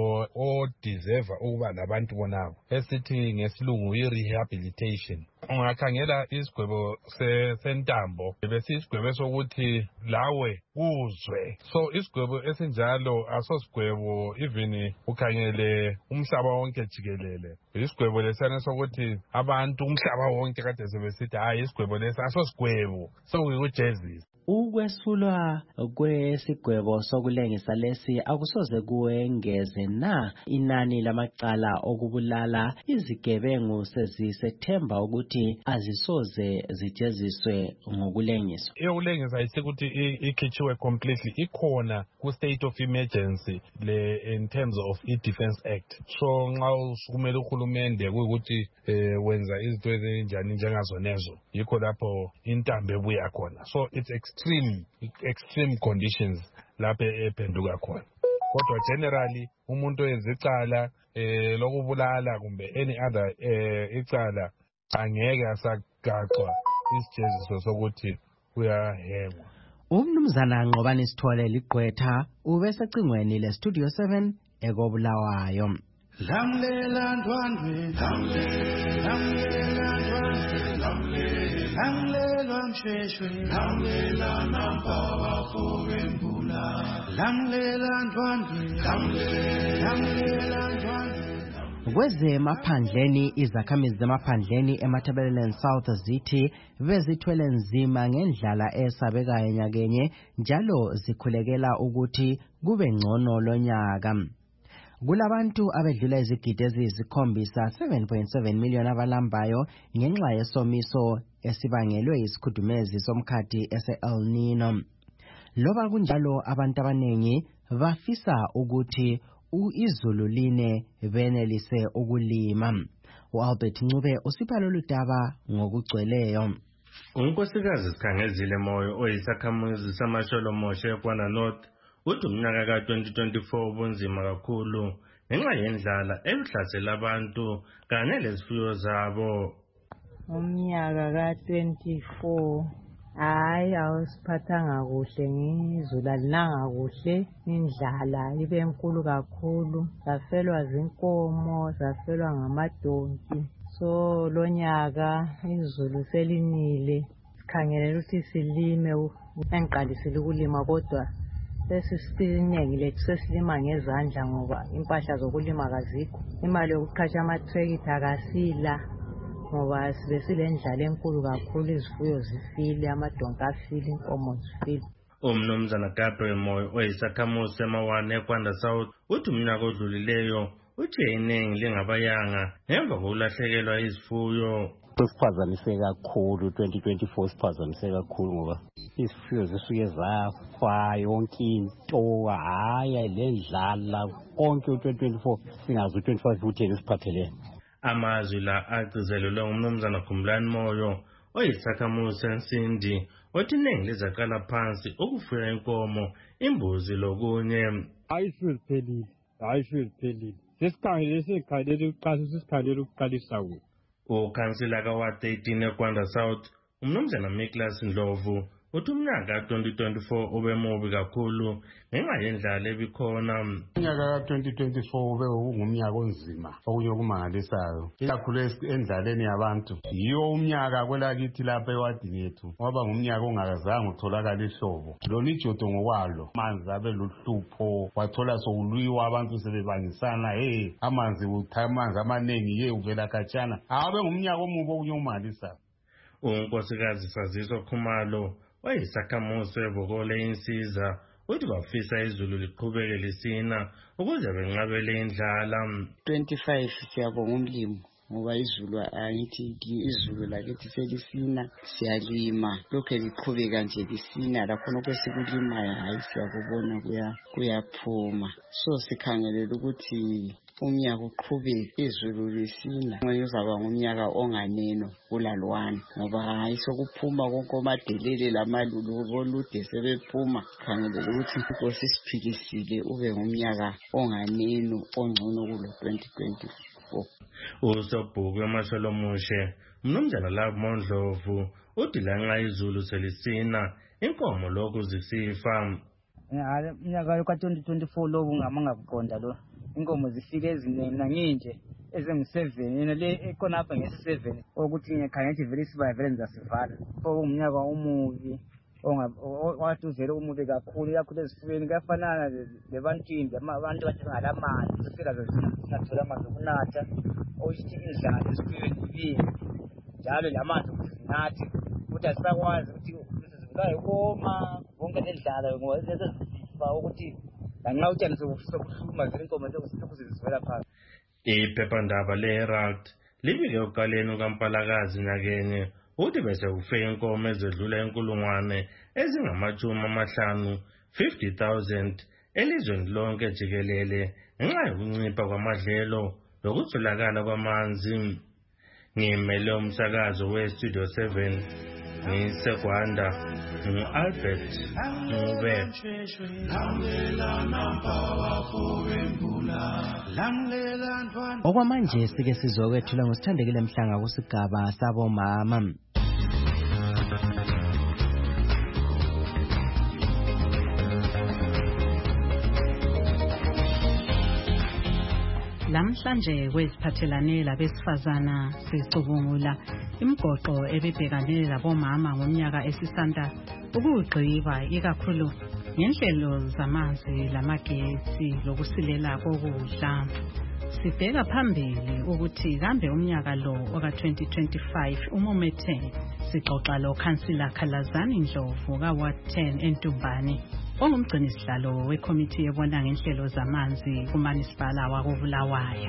o deserve ukuba labantu bonabo, esithi ngesilungu i-rehabilitation. Ungakhangela isigwebo sentambo besisigwebo sokuthi lawe uzwe. So isigwebo esinjalo asosigwebo even ukhangele umhlaba wonke jikelele. Isigwebo lesana sokuthi abantu umhlaba wonke kade sebesithi hayi isigwebo lesi asosigwebo sokuyikujezisa. Ukwesulwa kwesigwebo sokulengisa lesi akusoze kuwengeze na inani lamacala okubulala izigebengu sezisethemba ukuthi azisoze zijeziswe ngokulengiswa? Ekulengisa isikuthi ikhitshiwe completely ikhona ku state of emergency le in terms of i-Defense Act. So nxa usukumele uhulumende kuyikuthi wenza izinto ezinjani njengazonezo, yikho lapho intambo ebuya khona. So it's extreme extreme conditions lapho ephenduka khona. Kodwa generally umuntu oyezicala eh lokubulala kumbe any other eh icala angeke asagaxwa isijeziso sokuthi uyahengwa. Umnumzana Ngqobani Sithole ligqwetha ubesecingweni le-Studio seven ekobulawayo. Lamlela ndwandwe, lamlela ndwandwe, lamlela msheshwe, lamlela nampaba kobembula, lamlela ndwandwe, lamlela ndwandwe. Kwezemaphandleni izakhamizi zemaphandleni eMatabeleland South zithi bezithwele nzima ngendlala esabekayo nyakenye njalo zikhulekela ukuthi kube ngcono lonyaka. Kulabantu abedlula izigidi eziyisikhombisa seven point seven million abalambayo ngenxa yesomiso esibangelwe isikhudumezi somkhathi ese-El Nino. Loba kunjalo abantu abanengi bafisa ukuthi izulu line benelise ukulima. U-Albert Ncube usipha lolu daba ngokugcweleyo. Unkosikazi Sikhangezile Moyo oyisakhamuzi samasholomoshi eKwanda North uthi umnyaka ka twenty twenty-four ubunzima kakhulu ngenxa yendlala ebihlasela abantu kanye lezifuyo zabo. Umnyaka ka twenty-four hayi awusiphathanga kuhle ngizulu alinanga kuhle, indlala ibe enkulu kakhulu, safelwa zinkomo, safelwa ngamadonki. So lonyaka izulu selinile, sikhangelela ukuthi silime, engiqalisile ukulima kodwa sesisinengi lethu sesilima ngezandla ngoba impahla zokulima kazikho, imali yokuqhatsha ama-tractor akasila ngoba sibe silendlala enkulu kakhulu, izifuyo zifile, amadonki afile, inkomo zifile. Umnumzana Gabriel Moyo oyisakhamuzi semawane eKwanda South uthi umnyaka odlulileyo uthi iningi lingabayanga ngemva kokulahlekelwa izifuyo. Siphazamiseke kakhulu twenty twenty-four, siphazamiseke kakhulu ngoba izifuyo zisuke zafa yonke into, hayi lendlala konke u-twenty twenty-four singazi u-twenty-five utheni siphathelene. Amazwi la agcizelelwe ngumnumzana Khumlani Moyo oyisakhamuzi seNsindi othi iningi lizaqala phansi ukufuya inkomo, imbuzi lokunye. Ayisho liphelile, ayisho liphelile. Sesikhangelele sekhangelele ukuqala sesikhangelele ukuqalisa kuwo. Ukhansila kaWard thirteen eKwanda South umnumzana Nicholas Ndlovu uthi umnyaka twenty twenty-four ube mubi kakhulu ngenxa yendlala ebikhona. Umnyaka ka twenty twenty-four ube ungumnyaka onzima okunye okumangalisayo, ikakhulu endlaleni yabantu. Yiyo umnyaka kwelakithi lapha ewadini yethu waba ngumnyaka ongakazange utholakala ihlobo, lona ijodo ngokwalo, amanzi abe luhlupho, wathola sokulwiwa abantu sebebangisana, hey amanzi uthamanzi amaningi ye uvela khatshana. Abe ngumnyaka omubi okunye okumangalisayo. Unkosikazi Saziso Khumalo oyisakhamuzi eBokole Insiza uthi bafisa izulu liqhubeke lisina ukuze benqabele indlala. twenty-five siyabonga umlimo ngoba izulu angithi izulu lakithi selisina, siyalima lokho liqhubeka nje lisina, lapho nokwesikulimayo hayi siyakubona kuya kuyaphuma. So sikhangelela ukuthi umnyaka uqhubeke izulu lisina, ngoba uzaba ngumnyaka onganeno kulalwana ngoba hayi sokuphuma konke omadelele lamalulu olude sebephuma. Khangelela ukuthi inkosi siphilisile ube ngumnyaka onganeno ongcono kulo twenty twenty-four. Usobhuku eMasholomushe umnumzana Love Mondlovu uthi lanxa izulu selisina inkomo lokhu zisifa. Ngale umnyaka ka twenty twenty-four lobu ngamangakuqonda lo, inkomo zifike eziningi nanginje ezengu seven, yena le ekhona apha ngesi seven ukuthi ngikhangela vele siba vele ngizasivala. Umnyaka umubi ongathi uvele umubi kakhulu, yakhule ezifuyweni kafanana lebantwini, abantu bathi ngalamanzi sifika singathola amanzi okunatha, oyithi indlala esifuyweni ibini njalo lamanzi ukuthi sinathe ukuthi asisakwazi ukuthi sizibulaye ukoma bonke lendlala ngoba sezifa ukuthi lanxa utshani sokuhluma vele inkomo sokuzizivela phansi. Iphephandaba le-Herald libike uqaleni ukaMpalakazi nyakenye uthi bese kufe inkomo ezedlula inkulungwane ezingamashumi amahlanu fifty thousand elizweni lonke jikelele ngenxa yokuncipha kwamadlelo lokutholakala kwamanzi. Ngimele umsakazo we-Studio seven ngiseGwanda ngu-Albert Ncube. Okwamanje sike sizokwethula ngosithandekile Mhlanga kusigaba sabomama. Lamhlanje kweziphathelane labesifazana sicubungula imigoqo ebibhekane labomama ngomnyaka esisanda ukugqiba, ikakhulu ngenhlelo zamanzi lamagesi lokusilela kokudla. Sibheka phambili ukuthi kambe umnyaka lo oka twenty twenty-five umumethe. Sixoxa lo Councillor Khalazani Ndlovu ka Ward ten eNtumbane ongumgcini sihlalo wekomiti ebona ngenhlelo zamanzi kuManisipala wakoBulawayo.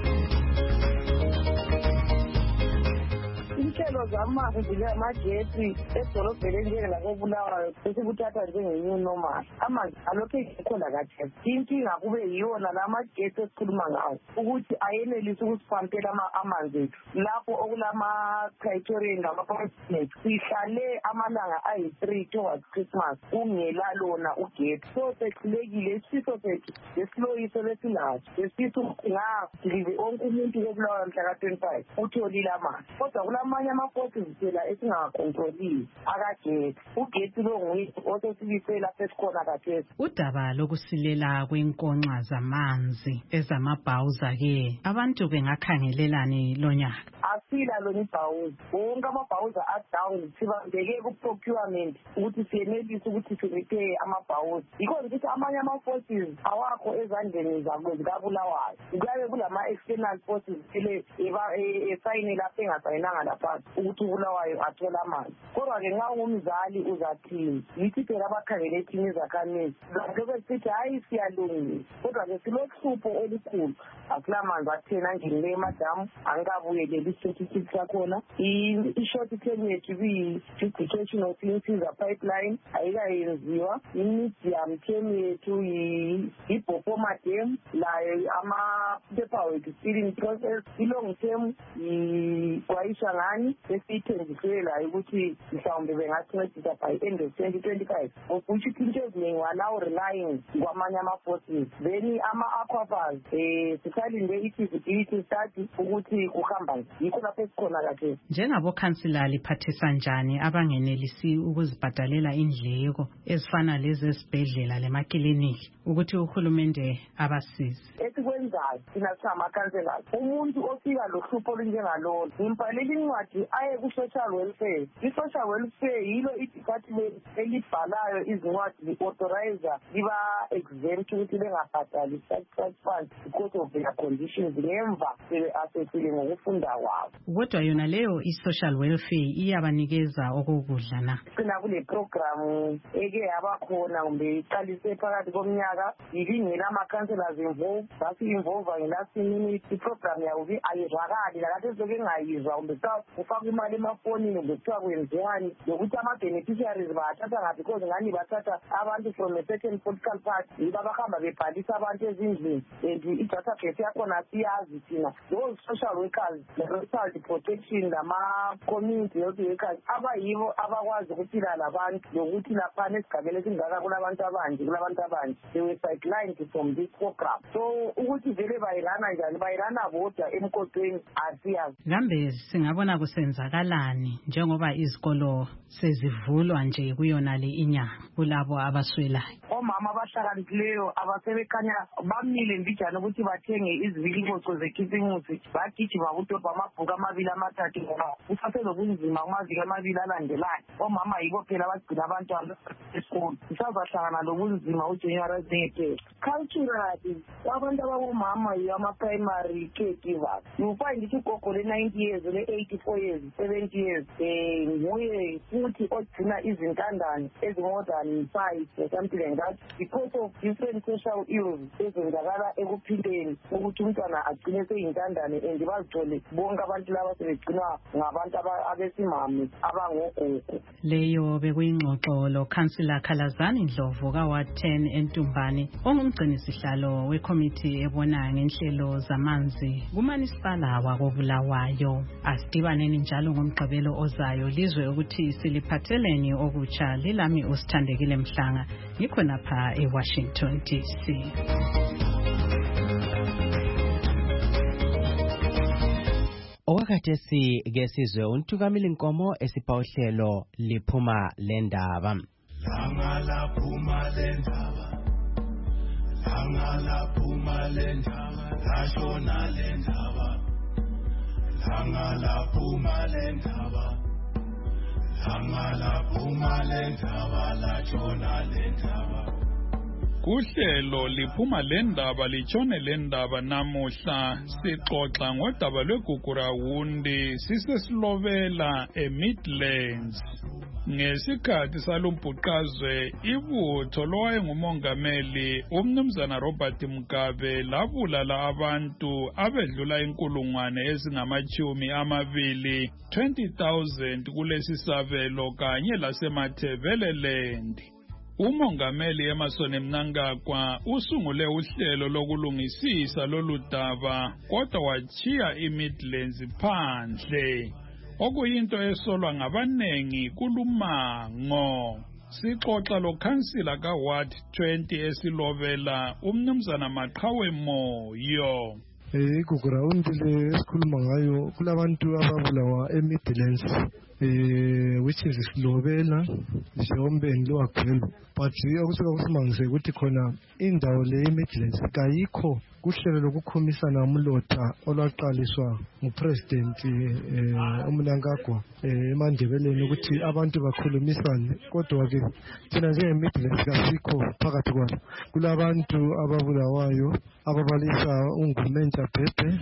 Inhlelo zamanzi lamagetsi edolobheni elinjengakoBulawayo sesikuthatha njenge-new normal. Amanzi alokhu ekhona kahle. Inkinga kube yiyona lamagetsi esikhuluma ngawo ukuthi ayenelisi ukusipampela amanzi ethu lapho okulama-criteria ngama-percent. Sihlale amalanga ayi-three towards Christmas ungela lona ugetsi. So sekhulekile isifiso sethu lesiloyiso lesilaso lesifiso ngakudilive onke umuntu koBulawayo mhla ka twenty-five utholile amanzi. Kodwa kulamanye ama-forces phela esingawakhontroliyo akagetsi. Ugetsi lo nguye osesibisela sesikhona kathesi. Udaba lokusilela kwenkonxa zamanzi ezamabhawuza-ke abantu bengakhangelelani lonyaka? Asila lona ibhawuza. Wonke amabhawuza adown sibambeke ku-procurement ukuthi siyenelise ukuthi sirepair amabhawuza. Yikho ukuthi amanye ama-forces awakho ezandleni zikaBulawayo. Kuyabe kulama-external forces phela esayine lapho engasayinanga lapha ukuthi uBulawayo athola amanzi. Kodwa-ke nxa ungumzali uzathini? Yithi phela abakhangele thina izakhamizi. Lokho sithi hayi siyalungisa. Kodwa-ke silohlupho olukhulu. Akulamanzi athena angenile emadamu angikabuyeleli i-statistics sakhona. I-short term yethu kuyi-duplication of insiza pipeline ayikayenziwa. I-medium term yethu yi-Bopoma Dam layo ama-paperwork still in process. I-long term yi-Kwaisha ngani esiyithenjiswe layo ukuthi mhlawumbe bengasincedisa by end of twenty twenty-five. Ukuthi into eziningi wanawo relying kwamanye ama-forces. Then ama-aquifers um sisalinde i-feasibility study ukuthi kuhamba yikho lapho esikhona kahle. Njengabokhansila liphathisa njani abangenelisi ukuzibhadalela indleko ezifana lezi ezibhedlela lemakliniki ukuthi uhulumende abasize? Esikwenzayo thina singamakhansela, umuntu ofika lohlupho olunjengalolo ngimpalela incwadi aye ku-social welfare. I-social welfare yilo i-department elibhalayo izincwadi li-authorizer liba-exempt ukuthi bengabhadali such funds because of their conditions ngemva sebe-assessile ngokufunda kwabo. Kodwa yona leyo i-social welfare iyabanikeza okokudla na? Sina kule program eke yabakhona kumbe iqalise phakathi komnyaka ibingela ama-councillors involved basi-involve nge-last minute. I-program yakubi ayizwakali lakathi soke ngayizwa kumbe kufaka imali emafonini kumbe kuthiwa kwenziwani nokuthi ama-beneficiaries bathatha ngaphi because ngani bathatha abantu from a certain political party yibo abahamba bebhalisa abantu ezindlini and i-database yakhona siyazi thina. Those social workers, the protection, lama-community health workers abayibo abakwazi ukuphila labantu nokuthi laphana esigabeni esingaka kulabantu abanje kulabantu abanje they were sidelined from this program. So ukuthi vele bayirana njani bayirana bodwa emkotweni asiyazi. Kambe singabona kusenzakalani njengoba izikolo sezivulwa nje kuyona le inyanga kulabo abaswelayo? Omama abahlakaniphileyo abasebekhanya bamile mbijana ukuthi bathenge izibiliboco zekhisimusi bagijima kudobha amabhuku amabili amathathu ngoba kusaselobunzima kumaviki amabili alandelayo. Omama yibo phela abagcina abantwana esikolo. Sisazahlangana lobunzima uJanuary zingethe. Culturally abantu abangomama ama-primary caregivers you find ukuthi ugogo le-ninety years le-eighty-four years seventy years um nguye futhi ogcina izintandane ezi-more than five or something like that because of different social ills ezenzakala ekuphileni ukuthi umntwana agcine seyintandane and bazithole bonke abantu laba sebegcinwa ngabantu abesimame abangogogo. Leyo bekuyingxoxo lo-Councillor Khalazani Ndlovu ka-Ward ten eNtumbane ongumgcini sihlalo wekomiti ebona ngenhlelo zamanzi kuManisipala wakoBulawayo. Asidibaneni njalo ngomgqibelo ozayo lizwe ukuthi siliphatheleni okutsha. Lilami uSithandekile Mhlanga ngikhonapha eWashington D C. Owakathesi ke sizwe untukamile inkomo esipawuhlelo liphuma lendaba. Langa laphuma lendaba. Langa laphuma lendaba. Lashona lendaba. Langa laphuma lendaba. Langa laphuma lendaba. Lashona lendaba. Kuhlelo liphuma lendaba litshone lendaba namuhla sixoxa ngodaba lweGugurawundi sisesilobela eMidlands. Ngesikhathi salumbhuqazwe ibutho lowayengumongameli umnumzana Robert Mugabe labulala abantu abedlula inkulungwane ezingamachumi amabili twenty thousand kulesi sabelo kanye lasemathebeleland. Umongameli Emmerson Mnangagwa usungule uhlelo lokulungisisa lolu daba kodwa wachiya iMidlands phandle okuyinto esolwa ngabanengi kulumango. Sixoxa lo councillor ka Ward twenty esilobela umnumzana Maqhawe Moyo. iGugurawundi le esikhuluma ngayo kulabantu ababulawa eMidlands eh which is Silobela, Shombeni loAgwelo, but akusuka kusimangise ukuthi khona indawo le eMidlands kayikho kuhlelo lokukhomisana umlotha olwaqaliswa ngupresident eh uMnangagwa eMandebeleni ukuthi abantu bakhulumisane, kodwa ke thina njengeMidlands kasikho phakathi kwabo. Kulabantu ababulawayo ababalisa uNgumentsha Bhebhe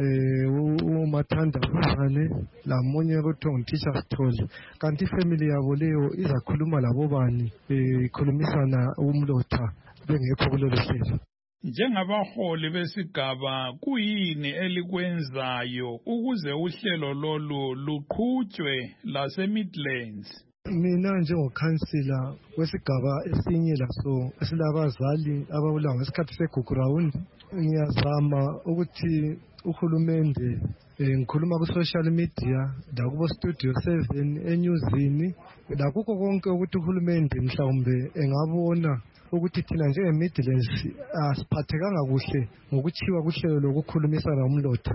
eh uMathanda Vane lamunye kuthiwa Teachers Toll, kanti ifamily yabo leyo izakhuluma labo bani ikhulumisana umlotha bengekho kulelo hlelo. Njengabaholi besigaba kuyini elikwenzayo ukuze uhlelo lolu luqhutshwe laseMidlands? Mina njengokhansila wesigaba esinye laso esilabazali ababulawa ngesikhathi seGugurawundi ngiyazama ukuthi uhulumende ngikhuluma ku-social media lakubo Studio seven eNewsini lakukho konke ukuthi uhulumende mhlawumbe engabona ukuthi thina njengeMidlands asiphathekanga kuhle ngokuchiwa kuhlelo lokukhulumisana umlotha.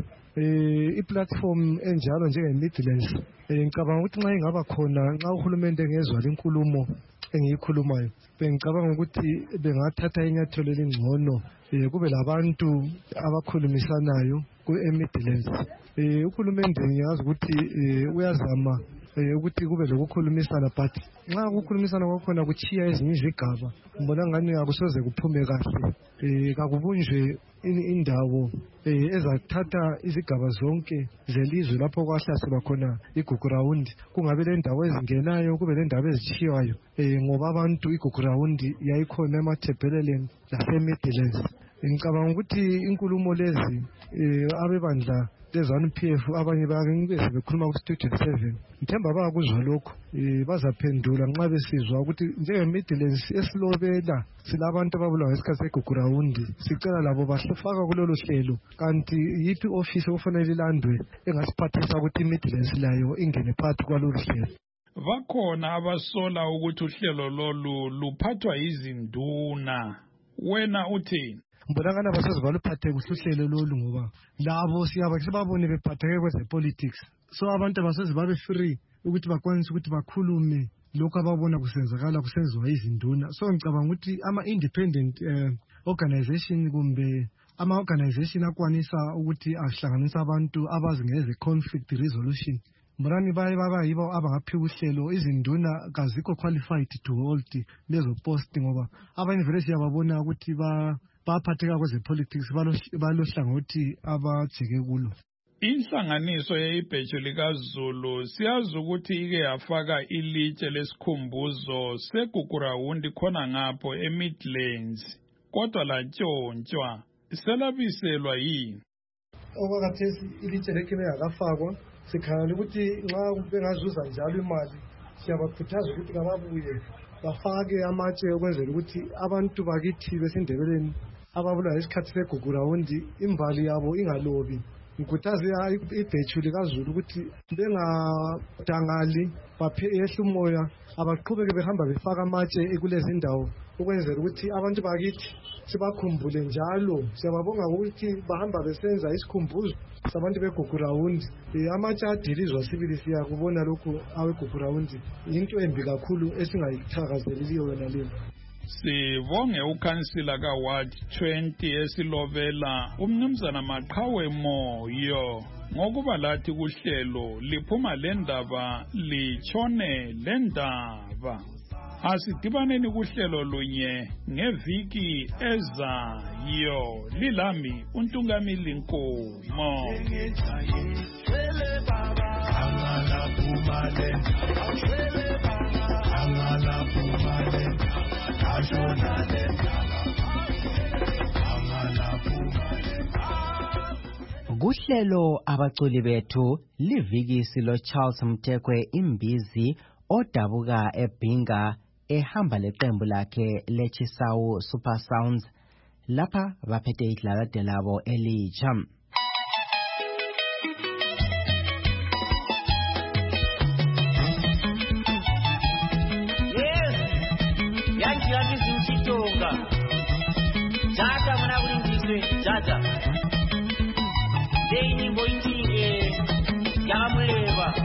Eh iplatform enjalo njengeMidlands ngicabanga ukuthi nxa ingaba khona nxa uhulumende engezwa inkulumo engiyikhulumayo bengicabanga ukuthi bengathatha inyathelo elingcono kube labantu abakhulumisanayo ku-eMidlands. Eh uhulumende ngiyazi ukuthi uyazama ukuthi kube lokukhulumisana, but nxa ukukhulumisana kwakhona kuchiya ezinye izigaba mbona ngani akusoze kuphume kahle. Eh kakubunjwe indawo ezathatha izigaba zonke zelizwe lapho kwahlaselwa khona iGugurawundi, kungabe le ndawo ezingenayo kube le ndawo ezichiwayo ngoba abantu iGugurawundi yayikhona emathebheleleni laseMidlands. Ngicabanga ukuthi inkulumo lezi abebandla lezanu P F abanye bakengibese bekhuluma ku Studio seven ngithemba bakuzwa lokho bazaphendula nxa besizwa ukuthi njengeMidlands esilobela silabantu ababulawa ngesikhathi seGugurawundi sicela labo bahlufaka kulolu hlelo, kanti yithi office okufanele ilandwe engasiphathisa ukuthi iMidlands layo ingene phakathi kwalolu hlelo. Bakhona abasola ukuthi uhlelo lolu luphathwa izinduna, wena uthini? Mbonakala basoze baluphathe kuhle uhlelo lolu ngoba labo siyaba sibabone bephatheke kwezepolitics, so abantu abasoze babe free ukuthi bakwanise ukuthi bakhulume lokho ababona kusenzakala kusenziwa izinduna. So ngicabanga ukuthi ama-independent uh, organization kumbe ama-organization akwanisa ukuthi ahlanganisa abantu abazi ngeze conflict resolution, mbonani baye baba yibo abangaphiwa uhlelo. Izinduna kazikho qualified to hold lezo post ngoba abanye vele siyababona ukuthi ba baphatheka kwezepolitics balohlangothi abajike kulo. Inhlanganiso yeibhejo likaZulu siyazi ukuthi ike yafaka ilitshe lesikhumbuzo seGugurawundi khona ngapho eMidlands, kodwa latshontshwa selabiselwa yini? Okwakhathesi ilitshe lekhe bengakafakwa sikhala ukuthi nxa bengazuza njalo imali siyabakhuthaza ukuthi kababuye bafake amatshe ukwenzela ukuthi abantu bakithi besindebeleni ababulawa isikhathi seGugurawundi imbali yabo ingalobi. Ngikhuthaze ibheju likaZulu ukuthi bengadangali baphehle umoya abaqhubeke behamba befaka amatshe kulezi ndawo ukwenzela ukuthi abantu bakithi sibakhumbule njalo. Siyababonga ukuthi bahamba besenza isikhumbuzo sabantu beGugurawundi. Amatshe adilizwa sibili siyakubona lokhu aweGugurawundi into embi kakhulu esingayithakazeleliyo wena leyo. Sibonge ukhansila ka Ward twenty esilobela umnumzana Maqhawe Moyo ngokuba lathi kuhlelo liphuma lendaba litshone lendaba. asidibaneni kuhlelo lunye ngeviki ezayo. Lilami uNtungamili Nkomo. Kuhlelo abaculi bethu liviki silo Charles Mtekwe Imbizi odabuka eBhinga ehamba leqembu lakhe leChisawu Super Sounds lapha baphethe idlalade labo elitsha. Yes, yanjani zinchitonga. Jaja mwana kulindiswe, jaja. Dei nyimbo injinge yakamuleva.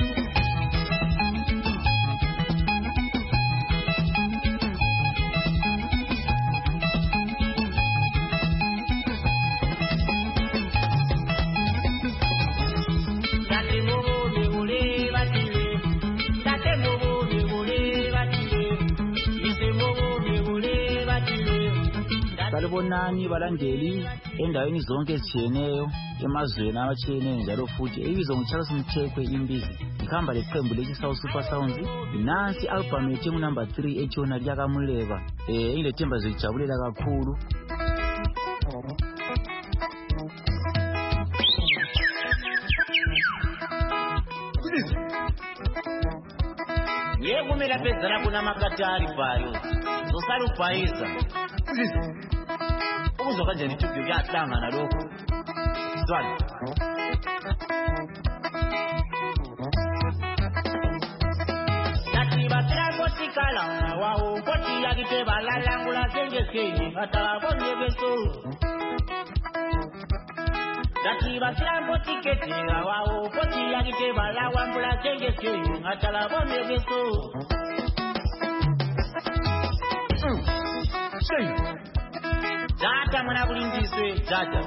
Salibonani balandeli endaweni zonke ezitshiyeneyo emazweni atshiyeneyo njalo futhi ibizo nguCharles Mtekwe Imbizi ikhamba leqembu leChisawu Super Sounds. Nansi album yethu number three etshona lyakamuleva eh ilethemba zijabulela kakhulu. Yebo kumela phezana kunamakatari bhayo zosala ubhayisa ukuzwa kanjani iTubi kuyahlangana lokho swali Dati batira kotikala wao koti yakite balala ngula sengese atala bonye beso Dati batira kotikete wao koti yakite balala ngula sengese atala bonye beso Jaja mwana kulindiswe, jaja.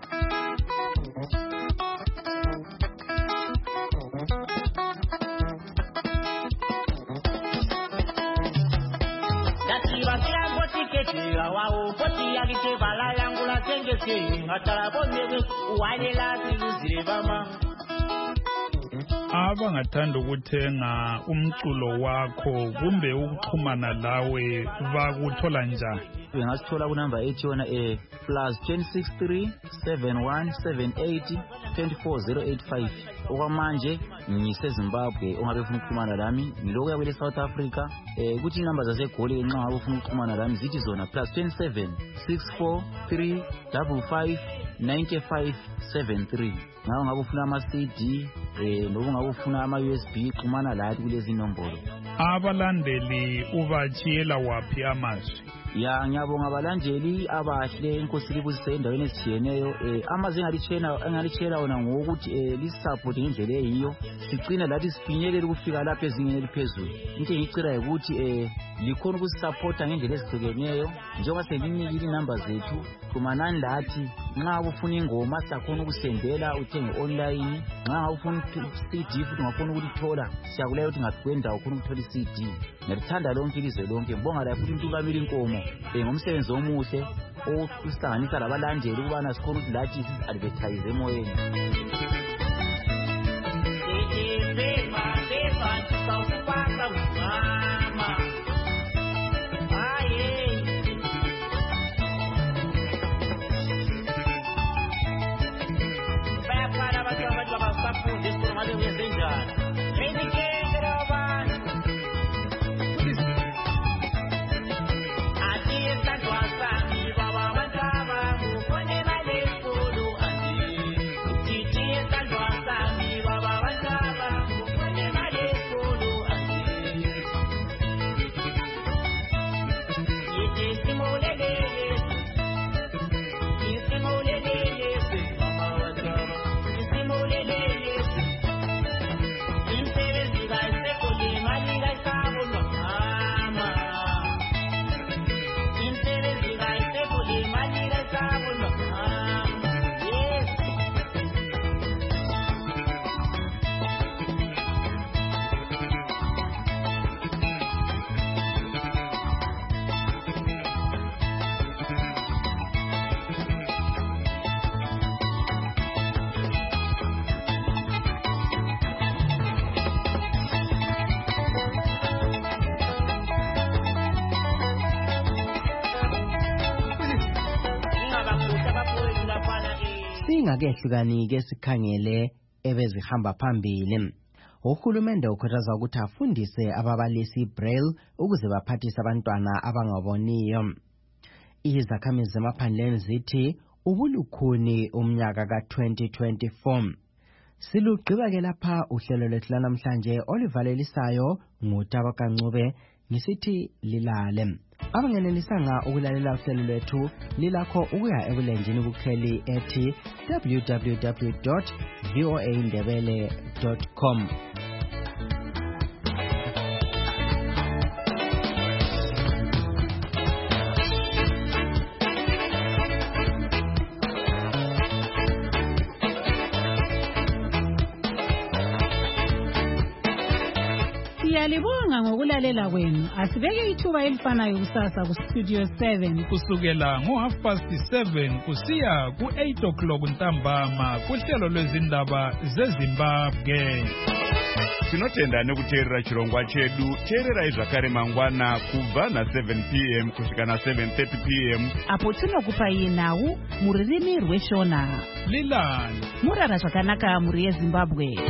Dati bakira ngoti kete wao koti yakite balala ngula sengese atala bonye uwalela ziluzire bama. Abangathanda ukuthenga umculo wakho kumbe ukuxhumana lawe bakuthola njani? Bengasithola ku number eight yona eh plus two six three seven one seven eight two four zero eight five. Okwamanje ngise Zimbabwe ongabe ufuna ukuxhumana lami ngilokuya kwele South Africa eh kuthi inamba zasegoli nxa ngabe ufuna ukuxhumana lami zithi zona plus two seven six four three five five nine five seven three. Ngawo ngabe ufuna ama C D eh nobu ngabe ufuna ama U S B xhumana lathi kulezi nombolo. Abalandeli ubachiyela waphi amazwi? Ya ngiyabonga abalandeli abahle inkosi libusise endaweni ezitshiyeneyo eh amazi engalitshela engalitshela wona ngokuthi eh lisupport ngendlela eyiyo sigcina lathi sifinyelele ukufika lapha ezingeni eliphezulu. Into engicela ukuthi eh likhona ukusupporta ngendlela ezihlukeneyo njengoba selinikile inamba zethu kumanani lathi nxa ufuna ingoma sakhona ukusendela uthenge online nxa ufuna C D futhi ungafuna ukuthola siyakulaya ukuthi ngakwendawo ufuna ukuthola i C D. Ngiyalithanda lonke ilizwe lonke ngibonga lapho uNtungamili Nkomo ngomsebenzi omuhle okuhlanganisa labalandeli ukubana sikhona ukuthi lathi advertise emoyeni. singakehlukani-ke sikhangele ebezihamba phambili. Uhulumende ukhuthaza ukuthi afundise ababalisi Braille ukuze baphathise abantwana abangaboniyo. Izakhamizi zemaphandleni zithi ubulukhuni umnyaka ka twenty twenty-four. Silugqiba-ke lapha uhlelo lwethu lanamhlanje olivalelisayo nguTaba Kancube ngisithi lilale. Abangenelisanga ukulalela uhlelo lwethu lilakho ukuya ebulenjini kukheli ethi w w w dot voa ndebele dot com. Siyalibonga ngokulalela kwenu. Asibeke ithuba elifanayo kusasa ku Studio seven kusukela ngo half past seven kusiya ku eight o'clock ntambama kuhlelo lwezindaba zeZimbabwe. Tinotenda nekuteerera chirongwa chedu. Teererai zvakare mangwana kubva na seven p m kusvika na seven thirty p m apo tinokupai nhau muririmi rweshona. Lilani murara zvakanaka muri yeZimbabwe.